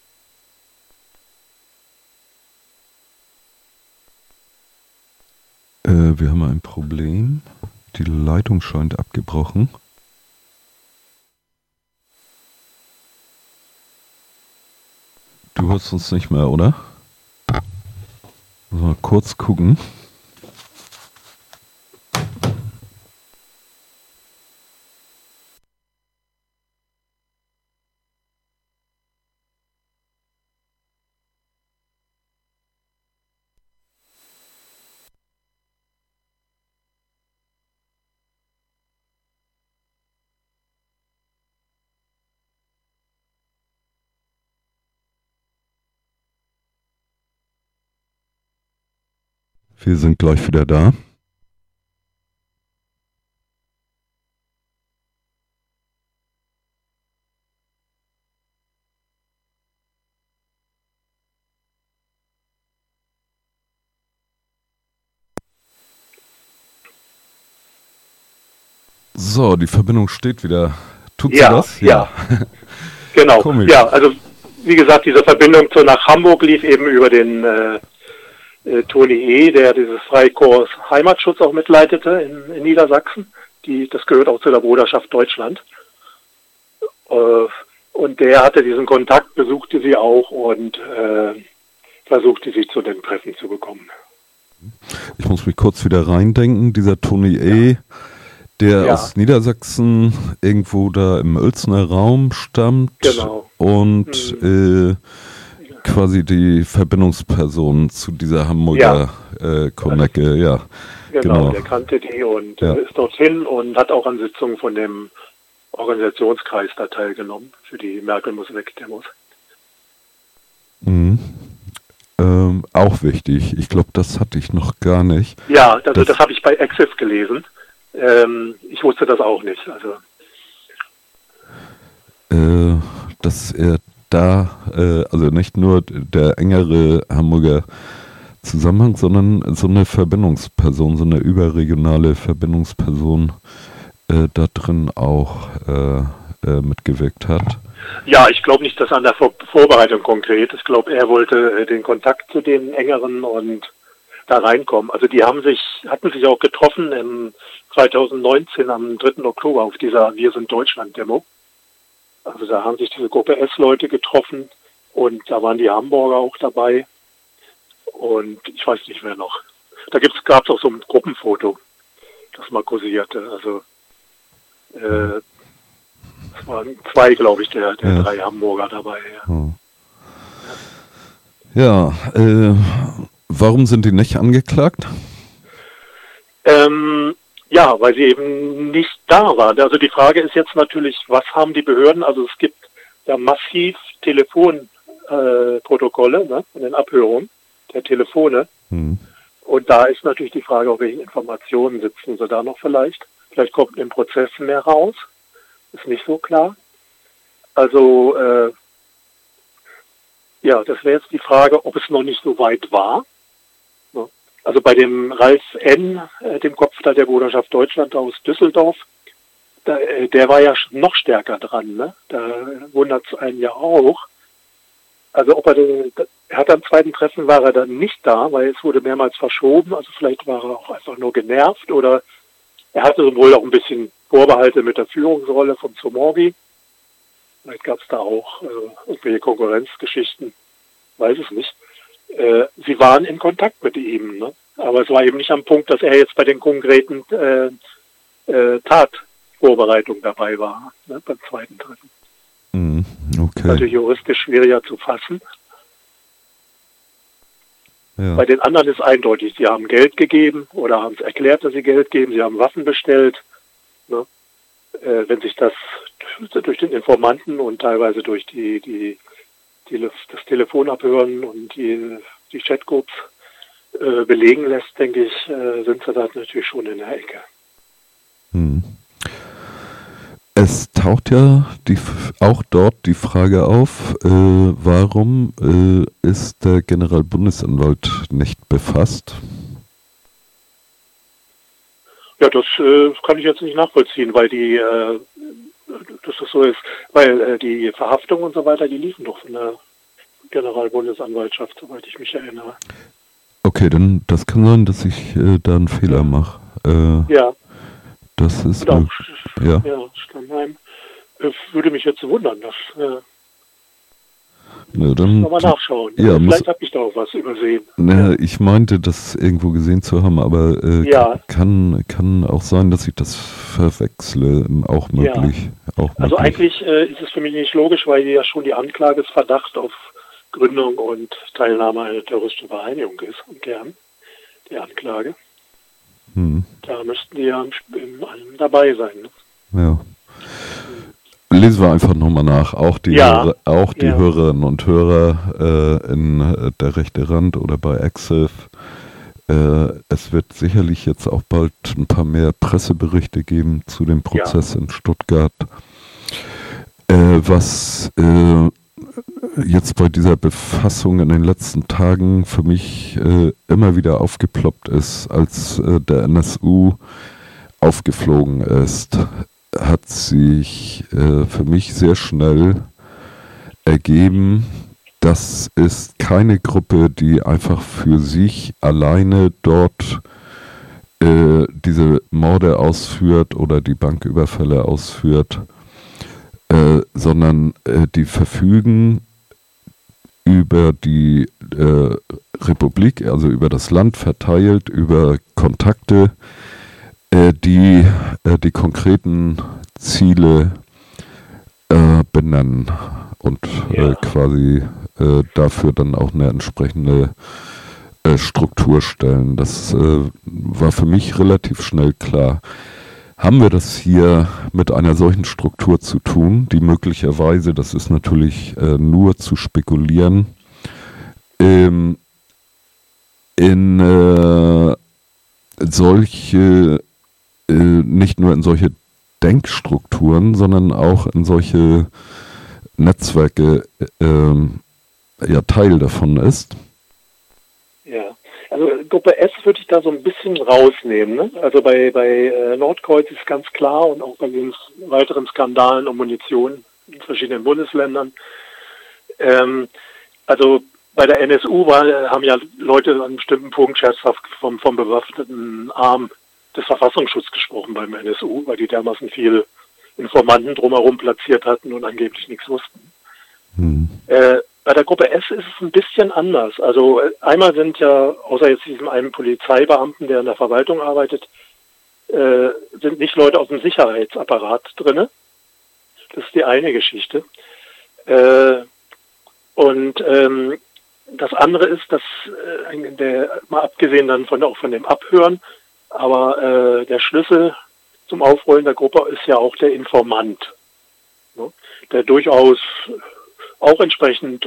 Äh, wir haben ein Problem. Die Leitung scheint abgebrochen. Du hörst uns nicht mehr, oder? Mal kurz gucken. Wir sind gleich wieder da. So, die Verbindung steht wieder. Tut sie ja, das? Ja, genau. Komisch. Ja, also wie gesagt, diese Verbindung zu nach Hamburg lief eben über den äh, äh, Toni E., der dieses Freikorps Heimatschutz auch mitleitete in, in Niedersachsen. Die, das gehört auch zu der Bruderschaft Deutschland. Äh, und der hatte diesen Kontakt, besuchte sie auch und äh, versuchte sie zu den Treffen zu bekommen. Ich muss mich kurz wieder reindenken. Dieser Toni E., der Ja. aus Niedersachsen irgendwo da im Uelzener Raum stammt. Genau. Und äh, quasi die Verbindungsperson zu dieser Hamburger ja. äh, Konecke, ja. Genau, genau, der kannte die und ja. ist dorthin und hat auch an Sitzungen von dem Organisationskreis da teilgenommen für die Merkel muss weg Demos. Mhm. Ähm, auch wichtig. Ich glaube, das hatte ich noch gar nicht. Ja, also das, das habe ich bei Exif gelesen. Ähm, ich wusste das auch nicht. Also äh, dass er da, äh, also nicht nur der engere Hamburger Zusammenhang, sondern so eine Verbindungsperson, so eine überregionale Verbindungsperson äh, da drin auch äh, äh, mitgewirkt hat. Ja, ich glaube nicht, dass an der Vor- Vorbereitung konkret. Ich glaube, er wollte äh, den Kontakt zu den engeren und da reinkommen. Also die haben sich, hatten sich auch getroffen im zweitausendneunzehn am dritten Oktober auf dieser Wir sind Deutschland-Demo. Also da haben sich diese Gruppe S-Leute getroffen und da waren die Hamburger auch dabei und ich weiß nicht wer noch. Da gab es auch so ein Gruppenfoto, das mal kursierte. Also äh, es waren zwei, glaube ich, der, der ja. drei Hamburger dabei. Ja, ja äh, warum sind die nicht angeklagt? Ähm, ja, weil sie eben nicht da waren. Also die Frage ist jetzt natürlich, was haben die Behörden? Also es gibt ja massiv Telefonprotokolle äh, ne, von den Abhörungen der Telefone. Hm. Und da ist natürlich die Frage, auf welchen Informationen sitzen sie da noch vielleicht. Vielleicht kommt im Prozess mehr raus. Ist nicht so klar. Also, äh, ja, das wäre jetzt die Frage, ob es noch nicht so weit war. Ja. Also bei dem Ralf N., äh, dem Kopfteil der Bruderschaft Deutschland aus Düsseldorf, da, äh, der war ja noch stärker dran. Ne? Da wundert es einen ja auch. Also ob er, den, er hat am zweiten Treffen war er dann nicht da, weil es wurde mehrmals verschoben. Also vielleicht war er auch einfach nur genervt oder er hatte wohl auch ein bisschen Vorbehalte mit der Führungsrolle von Zomorgi. Vielleicht gab es da auch äh, irgendwelche Konkurrenzgeschichten, weiß es nicht. Äh, sie waren in Kontakt mit ihm, ne? Aber es war eben nicht am Punkt, dass er jetzt bei den konkreten äh, äh, Tatvorbereitungen dabei war, ne, beim zweiten Treffen. Mm, okay. Natürlich juristisch schwieriger zu fassen. Ja. Bei den anderen ist eindeutig, sie haben Geld gegeben oder haben es erklärt, dass sie Geld geben, sie haben Waffen bestellt. Ne? Äh, wenn sich das durch den Informanten und teilweise durch die, die, die das Telefonabhören und die, die Chatgroups äh, belegen lässt, denke ich, äh, sind sie da natürlich schon in der Ecke. Hm. Es taucht ja die, auch dort die Frage auf, äh, warum äh, ist der Generalbundesanwalt nicht befasst? Ja, das äh, kann ich jetzt nicht nachvollziehen, weil die, äh, dass das so ist, weil äh, die Verhaftung und so weiter, die liefen doch von der Generalbundesanwaltschaft, soweit ich mich erinnere. Okay, dann das kann sein, dass ich äh, da einen Fehler mache. Äh, ja. Das ist auch, ja. ja, Stammheim. Äh, würde mich jetzt wundern, dass äh, ja, dann nochmal nachschauen. Ja, also vielleicht habe ich da auch was übersehen. Ne, ja. Ich meinte, das irgendwo gesehen zu haben, aber äh, ja. kann, kann auch sein, dass ich das verwechsle, auch möglich. Ja. Auch also möglich. eigentlich äh, ist es für mich nicht logisch, weil ja schon die Anklage des Verdacht auf Gründung und Teilnahme einer terroristischen Vereinigung ist, im Kern, die Anklage. Hm. Da müssten die ja im, im, im dabei sein. Ne? Ja. Lesen wir einfach nochmal nach. Auch die, ja. Hörer, auch die ja. Hörerinnen und Hörer äh, in äh, der rechte Rand oder bei Exif. Äh, es wird sicherlich jetzt auch bald ein paar mehr Presseberichte geben zu dem Prozess ja. in Stuttgart. Äh, was äh, jetzt bei dieser Befassung in den letzten Tagen für mich äh, immer wieder aufgeploppt ist, als äh, der N S U aufgeflogen ist, hat sich äh, für mich sehr schnell ergeben, das ist keine Gruppe, die einfach für sich alleine dort äh, diese Morde ausführt oder die Banküberfälle ausführt, äh, sondern äh, die verfügen über die äh, Republik, also über das Land verteilt, über Kontakte, äh, die äh, die konkreten Ziele äh, benennen. und ja. äh, quasi äh, dafür dann auch eine entsprechende äh, Struktur stellen. Das äh, war für mich relativ schnell klar. Haben wir das hier mit einer solchen Struktur zu tun, die möglicherweise, das ist natürlich äh, nur zu spekulieren, ähm, in äh, solche, äh, nicht nur in solche Denkstrukturen, sondern auch in solche Netzwerke äh, ja Teil davon ist? Ja, also Gruppe S würde ich da so ein bisschen rausnehmen. Ne? Also bei, bei äh, Nordkreuz ist ganz klar und auch bei den weiteren Skandalen um Munition in verschiedenen Bundesländern. Ähm, also bei der N S U war, haben ja Leute an einem bestimmten Punkt scherzhaft vom, vom bewaffneten Arm des Verfassungsschutzes gesprochen beim N S U, weil die dermaßen viele Informanten drumherum platziert hatten und angeblich nichts wussten. Hm. Äh, bei der Gruppe S ist es ein bisschen anders. Also einmal sind ja, außer jetzt diesem einen Polizeibeamten, der in der Verwaltung arbeitet, äh, sind nicht Leute aus dem Sicherheitsapparat drin. Das ist die eine Geschichte. Äh, und ähm, das andere ist, dass äh, der, mal abgesehen dann von auch von dem Abhören, aber äh, der Schlüssel zum Aufrollen der Gruppe ist ja auch der Informant, ne? Der durchaus auch entsprechend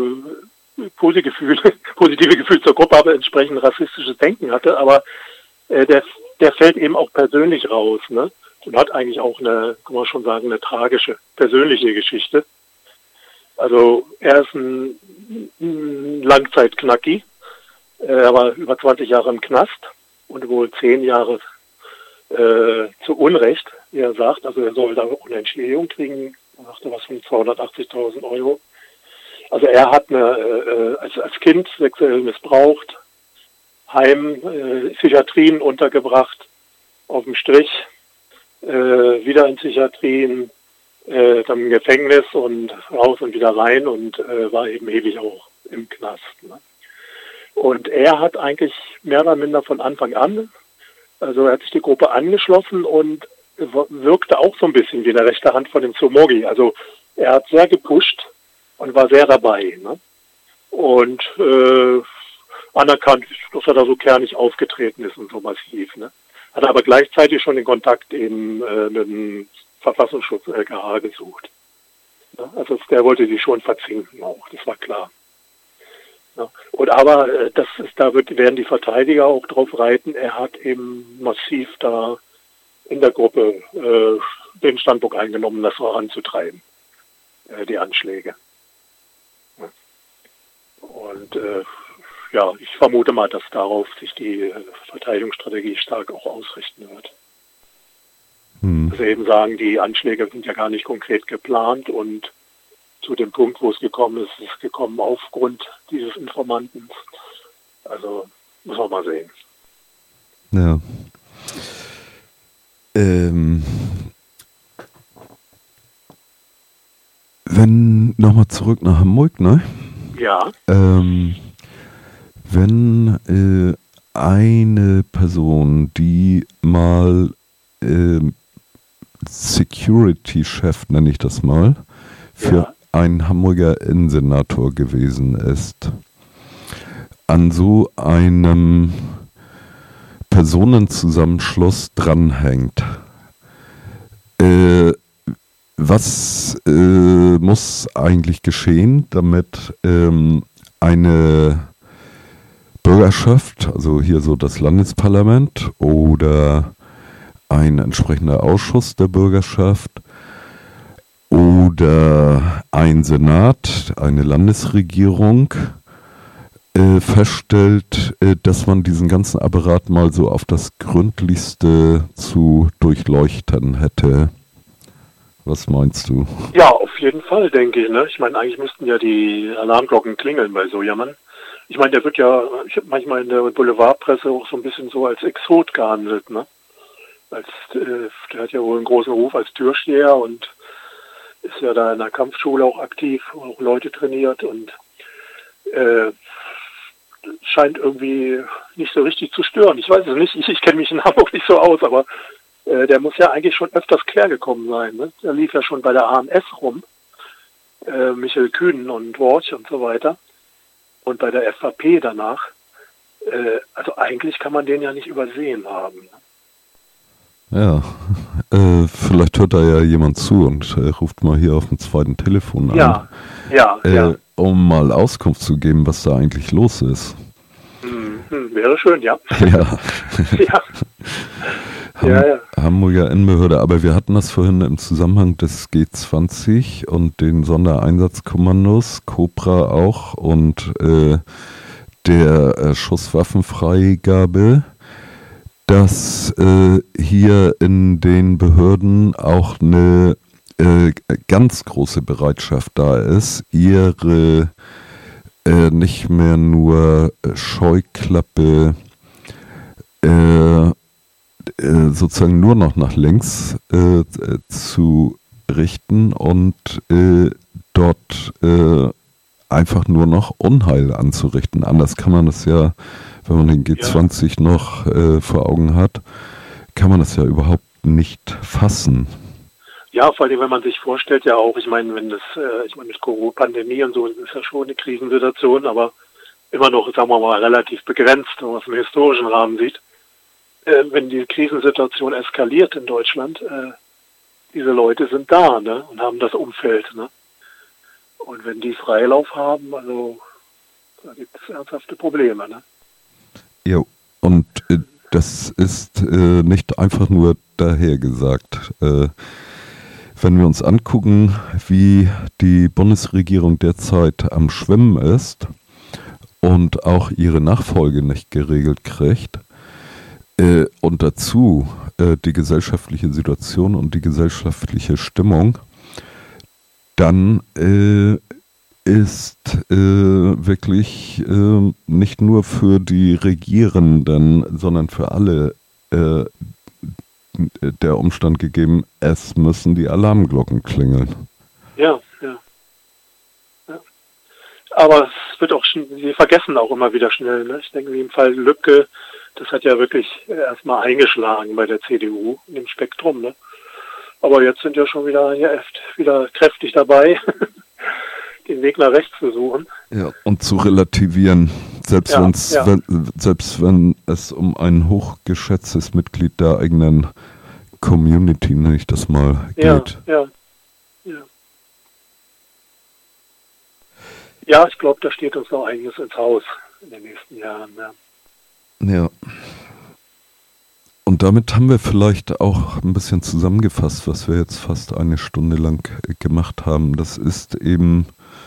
äh, positive Gefühle, positive Gefühle zur Gruppe, aber entsprechend rassistisches Denken hatte, aber äh, der, der fällt eben auch persönlich raus, ne? Und hat eigentlich auch eine, kann man schon sagen, eine tragische persönliche Geschichte. Also er ist ein, ein Langzeitknacki, er war über zwanzig Jahre im Knast und wohl zehn Jahre äh, zu Unrecht, wie er sagt. Also er soll da auch eine Entschädigung kriegen, er sagte was von zweihundertachtzigtausend Euro. Also er hat eine, äh, als, als Kind sexuell missbraucht, Heim, äh, Psychiatrien untergebracht, auf dem Strich, äh, wieder in Psychiatrien, äh, dann im Gefängnis und raus und wieder rein und äh, war eben ewig auch im Knast. Ne? Und er hat eigentlich mehr oder minder von Anfang an, also er hat sich die Gruppe angeschlossen und wirkte auch so ein bisschen wie eine rechte Hand von dem Somogi. Also er hat sehr gepusht und war sehr dabei. Ne? Und äh, anerkannt, dass er da so kernig aufgetreten ist und so massiv. Ne? Hat aber gleichzeitig schon den Kontakt eben äh, mit dem Verfassungsschutz L K H gesucht. Ne? Also der wollte sie schon verzinken auch, das war klar. Ja. Und aber äh, das ist, da wird, werden die Verteidiger auch drauf reiten, er hat eben massiv da in der Gruppe äh, den Standpunkt eingenommen, das voranzutreiben, äh, die Anschläge. Ja. Und äh, ja, ich vermute mal, dass darauf sich die äh, Verteidigungsstrategie stark auch ausrichten wird. Hm. Also eben sagen, die Anschläge sind ja gar nicht konkret geplant und zu dem Punkt, wo es gekommen ist, ist es gekommen aufgrund dieses Informanten. Also muss man mal sehen. Ja. Ähm, wenn, nochmal zurück nach Hamburg, ne? Ja. Ähm, wenn äh, eine Person, die mal äh, Security-Chef, nenne ich das mal, für ja. ein Hamburger Innensenator gewesen ist, an so einem Personenzusammenschluss dranhängt. Äh, was äh, muss eigentlich geschehen, damit ähm, eine Bürgerschaft, also hier so das Landesparlament oder ein entsprechender Ausschuss der Bürgerschaft oder ein Senat, eine Landesregierung äh, feststellt, äh, dass man diesen ganzen Apparat mal so auf das Gründlichste zu durchleuchten hätte? Was meinst du? Ja, auf jeden Fall, denke ich. Ne? Ich meine, eigentlich müssten ja die Alarmglocken klingeln bei so jemandem. Ich meine, der wird ja ich hab manchmal in der Boulevardpresse auch so ein bisschen so als Exot gehandelt. Ne? Als, äh, der hat ja wohl einen großen Ruf als Türsteher und ist ja da in der Kampfschule auch aktiv, auch Leute trainiert und äh, scheint irgendwie nicht so richtig zu stören. Ich weiß es nicht, ich, ich kenne mich in Hamburg nicht so aus, aber äh, der muss ja eigentlich schon öfters quer gekommen sein. Ne? Der lief ja schon bei der A N S rum äh, Michael Kühn und Worch und so weiter. Und bei der F A P danach. Äh, also eigentlich kann man den ja nicht übersehen haben. Ja, äh, vielleicht hört da ja jemand zu und äh, ruft mal hier auf dem zweiten Telefon an. Ja, ja, äh, ja. Um mal Auskunft zu geben, was da eigentlich los ist. Hm, hm, wäre schön, ja. Ja. ja. Ham- ja, ja. Hamburger Innenbehörde, aber wir hatten das vorhin im Zusammenhang des G zwanzig und den Sondereinsatzkommandos, Cobra auch und äh, der äh, Schusswaffenfreigabe, dass äh, hier in den Behörden auch eine äh, ganz große Bereitschaft da ist, ihre äh, nicht mehr nur Scheuklappe äh, sozusagen nur noch nach links äh, zu richten und äh, dort äh, einfach nur noch Unheil anzurichten. Anders kann man das ja, wenn man den G zwanzig ja. noch äh, vor Augen hat, kann man das ja überhaupt nicht fassen. Ja, vor allem, wenn man sich vorstellt, ja auch, ich meine, wenn das, äh, ich meine, mit Corona-Pandemie und so, das ist ja schon eine Krisensituation, aber immer noch, sagen wir mal, relativ begrenzt, wenn man es im historischen Rahmen sieht. Äh, wenn die Krisensituation eskaliert in Deutschland, äh, diese Leute sind da, ne, und haben das Umfeld, ne. Und wenn die Freilauf haben, also da gibt es ernsthafte Probleme, ne. Ja, und äh, das ist äh, nicht einfach nur dahergesagt. Äh, wenn wir uns angucken, wie die Bundesregierung derzeit am Schwimmen ist und auch ihre Nachfolge nicht geregelt kriegt, Äh, und dazu äh, die gesellschaftliche Situation und die gesellschaftliche Stimmung, dann äh, ist äh, wirklich äh, nicht nur für die Regierenden, sondern für alle äh, der Umstand gegeben, es müssen die Alarmglocken klingeln. Ja, ja. ja. Aber es wird auch, wir vergessen auch immer wieder schnell, ne? Ich denke, wie im Fall Lübcke, das hat ja wirklich erstmal eingeschlagen bei der C D U in dem Spektrum, ne? Aber jetzt sind ja schon wieder, ja, wieder kräftig dabei, den Weg nach rechts zu suchen. Ja, und zu relativieren, selbst, ja, wenn's, ja. Wenn, selbst wenn es um ein hochgeschätztes Mitglied der eigenen Community, nenne ich das mal, geht. Ja, ja, ja. Ja, ich glaube, da steht uns noch einiges ins Haus in den nächsten Jahren, ja. Ja. Und damit haben wir vielleicht auch ein bisschen zusammengefasst, was wir jetzt fast eine Stunde lang gemacht haben. Das ist eben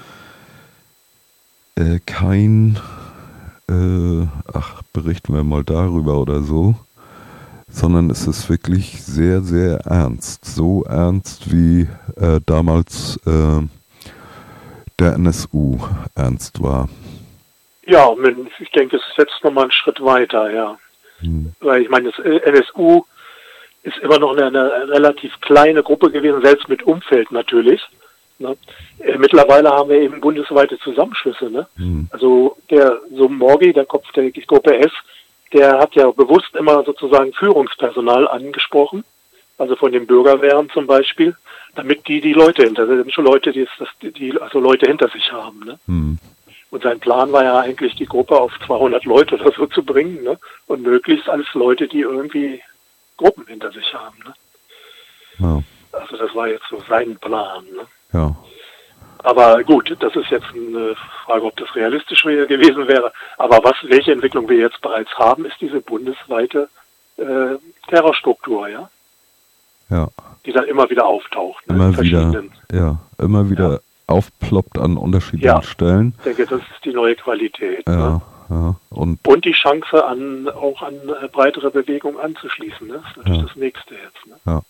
äh, kein, äh, ach, berichten wir mal darüber oder so, sondern es ist wirklich sehr, sehr ernst. So ernst, wie äh, damals äh, der N S U ernst war. Ja, ich denke, es ist jetzt nochmal einen Schritt weiter, ja. Hm. Weil ich meine, das N S U ist immer noch eine, eine relativ kleine Gruppe gewesen, selbst mit Umfeld natürlich. Ne? Mittlerweile haben wir eben bundesweite Zusammenschlüsse. Ne? Hm. Also der so Morgi, der Kopf der Gruppe S, der hat ja bewusst immer sozusagen Führungspersonal angesprochen, also von den Bürgerwehren zum Beispiel, damit die die Leute hinter sich, Leute, die, die also Leute hinter sich haben. Ne? Hm. Und sein Plan war ja eigentlich, die Gruppe auf zweihundert Leute oder so zu bringen, ne? Und möglichst alles Leute, die irgendwie Gruppen hinter sich haben. Ne? Ja. Also das war jetzt so sein Plan. Ne? Ja. Aber gut, das ist jetzt eine Frage, ob das realistisch gewesen wäre. Aber was, welche Entwicklung wir jetzt bereits haben, ist diese bundesweite äh, Terrorstruktur, ja? Ja. Die dann immer wieder auftaucht. Ne? Immer wieder, ja, immer wieder ja. aufploppt an unterschiedlichen ja, Stellen. Ich denke, das ist die neue Qualität. Ja, ne? ja. Und, Und die Chance, an auch an äh, breitere Bewegungen anzuschließen. Ne? Das ist natürlich ja. das Nächste jetzt. Ne? Ja.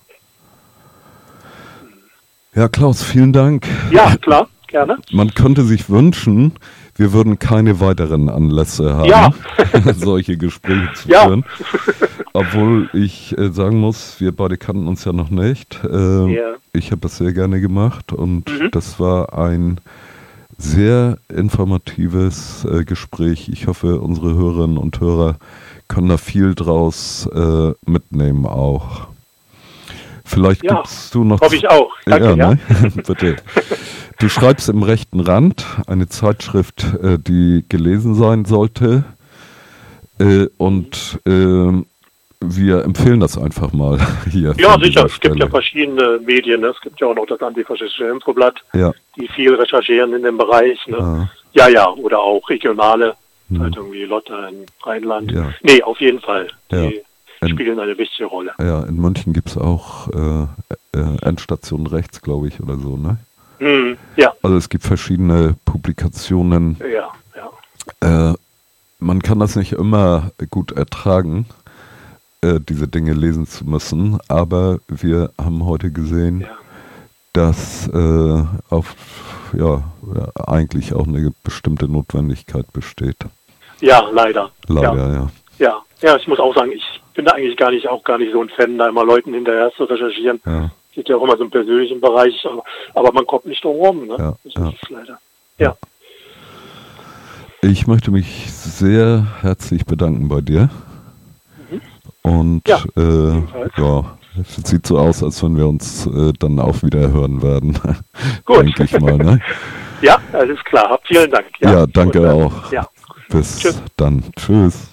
Ja, Klaus, vielen Dank. Ja, klar, gerne. Man könnte sich wünschen, wir würden keine weiteren Anlässe haben, ja. solche Gespräche zu ja. führen. Obwohl ich äh, sagen muss, wir beide kannten uns ja noch nicht. Äh, ja. Ich habe das sehr gerne gemacht und mhm. das war ein sehr informatives äh, Gespräch. Ich hoffe, unsere Hörerinnen und Hörer können da viel draus äh, mitnehmen auch. Vielleicht ja, gibst du noch... Hoffe ich auch. Danke, ja, ne? Bitte. du schreibst im rechten Rand eine Zeitschrift, äh, die gelesen sein sollte. Äh, und äh, wir empfehlen das einfach mal hier. Ja, sicher. Es gibt ja verschiedene Medien. Ne? Es gibt ja auch noch das Antifaschistische Infoblatt, ja. die viel recherchieren in dem Bereich. Ne? Ah. Ja, ja. Oder auch regionale, hm. halt irgendwie Lotte in Rheinland. Ja. Nee, auf jeden Fall. Die ja. spielen eine wichtige Rolle. Ja, in München gibt es auch äh, äh, Endstation rechts, glaube ich, oder so, ne? Hm, ja. Also es gibt verschiedene Publikationen. Ja, ja. Äh, man kann das nicht immer gut ertragen, äh, diese Dinge lesen zu müssen, aber wir haben heute gesehen, ja. dass äh, auf, ja, eigentlich auch eine bestimmte Notwendigkeit besteht. Ja, leider. Leider, ja. ja. Ja, ja, ich muss auch sagen, ich bin da eigentlich gar nicht, auch gar nicht so ein Fan, da immer Leuten hinterher zu recherchieren. Ja. Geht ja auch immer so im persönlichen Bereich, aber, aber man kommt nicht drum rum, ne? Ja, das ja. ist leider. Ja. Ich möchte mich sehr herzlich bedanken bei dir. Mhm. Und ja, äh, ja, es sieht so aus, als wenn wir uns äh, dann auch wieder hören werden. Gut. Denke ich mal, ne? Ja, alles klar. Vielen Dank. Ja, ja danke Und, auch. Ja. Bis Tschüss. dann. Tschüss.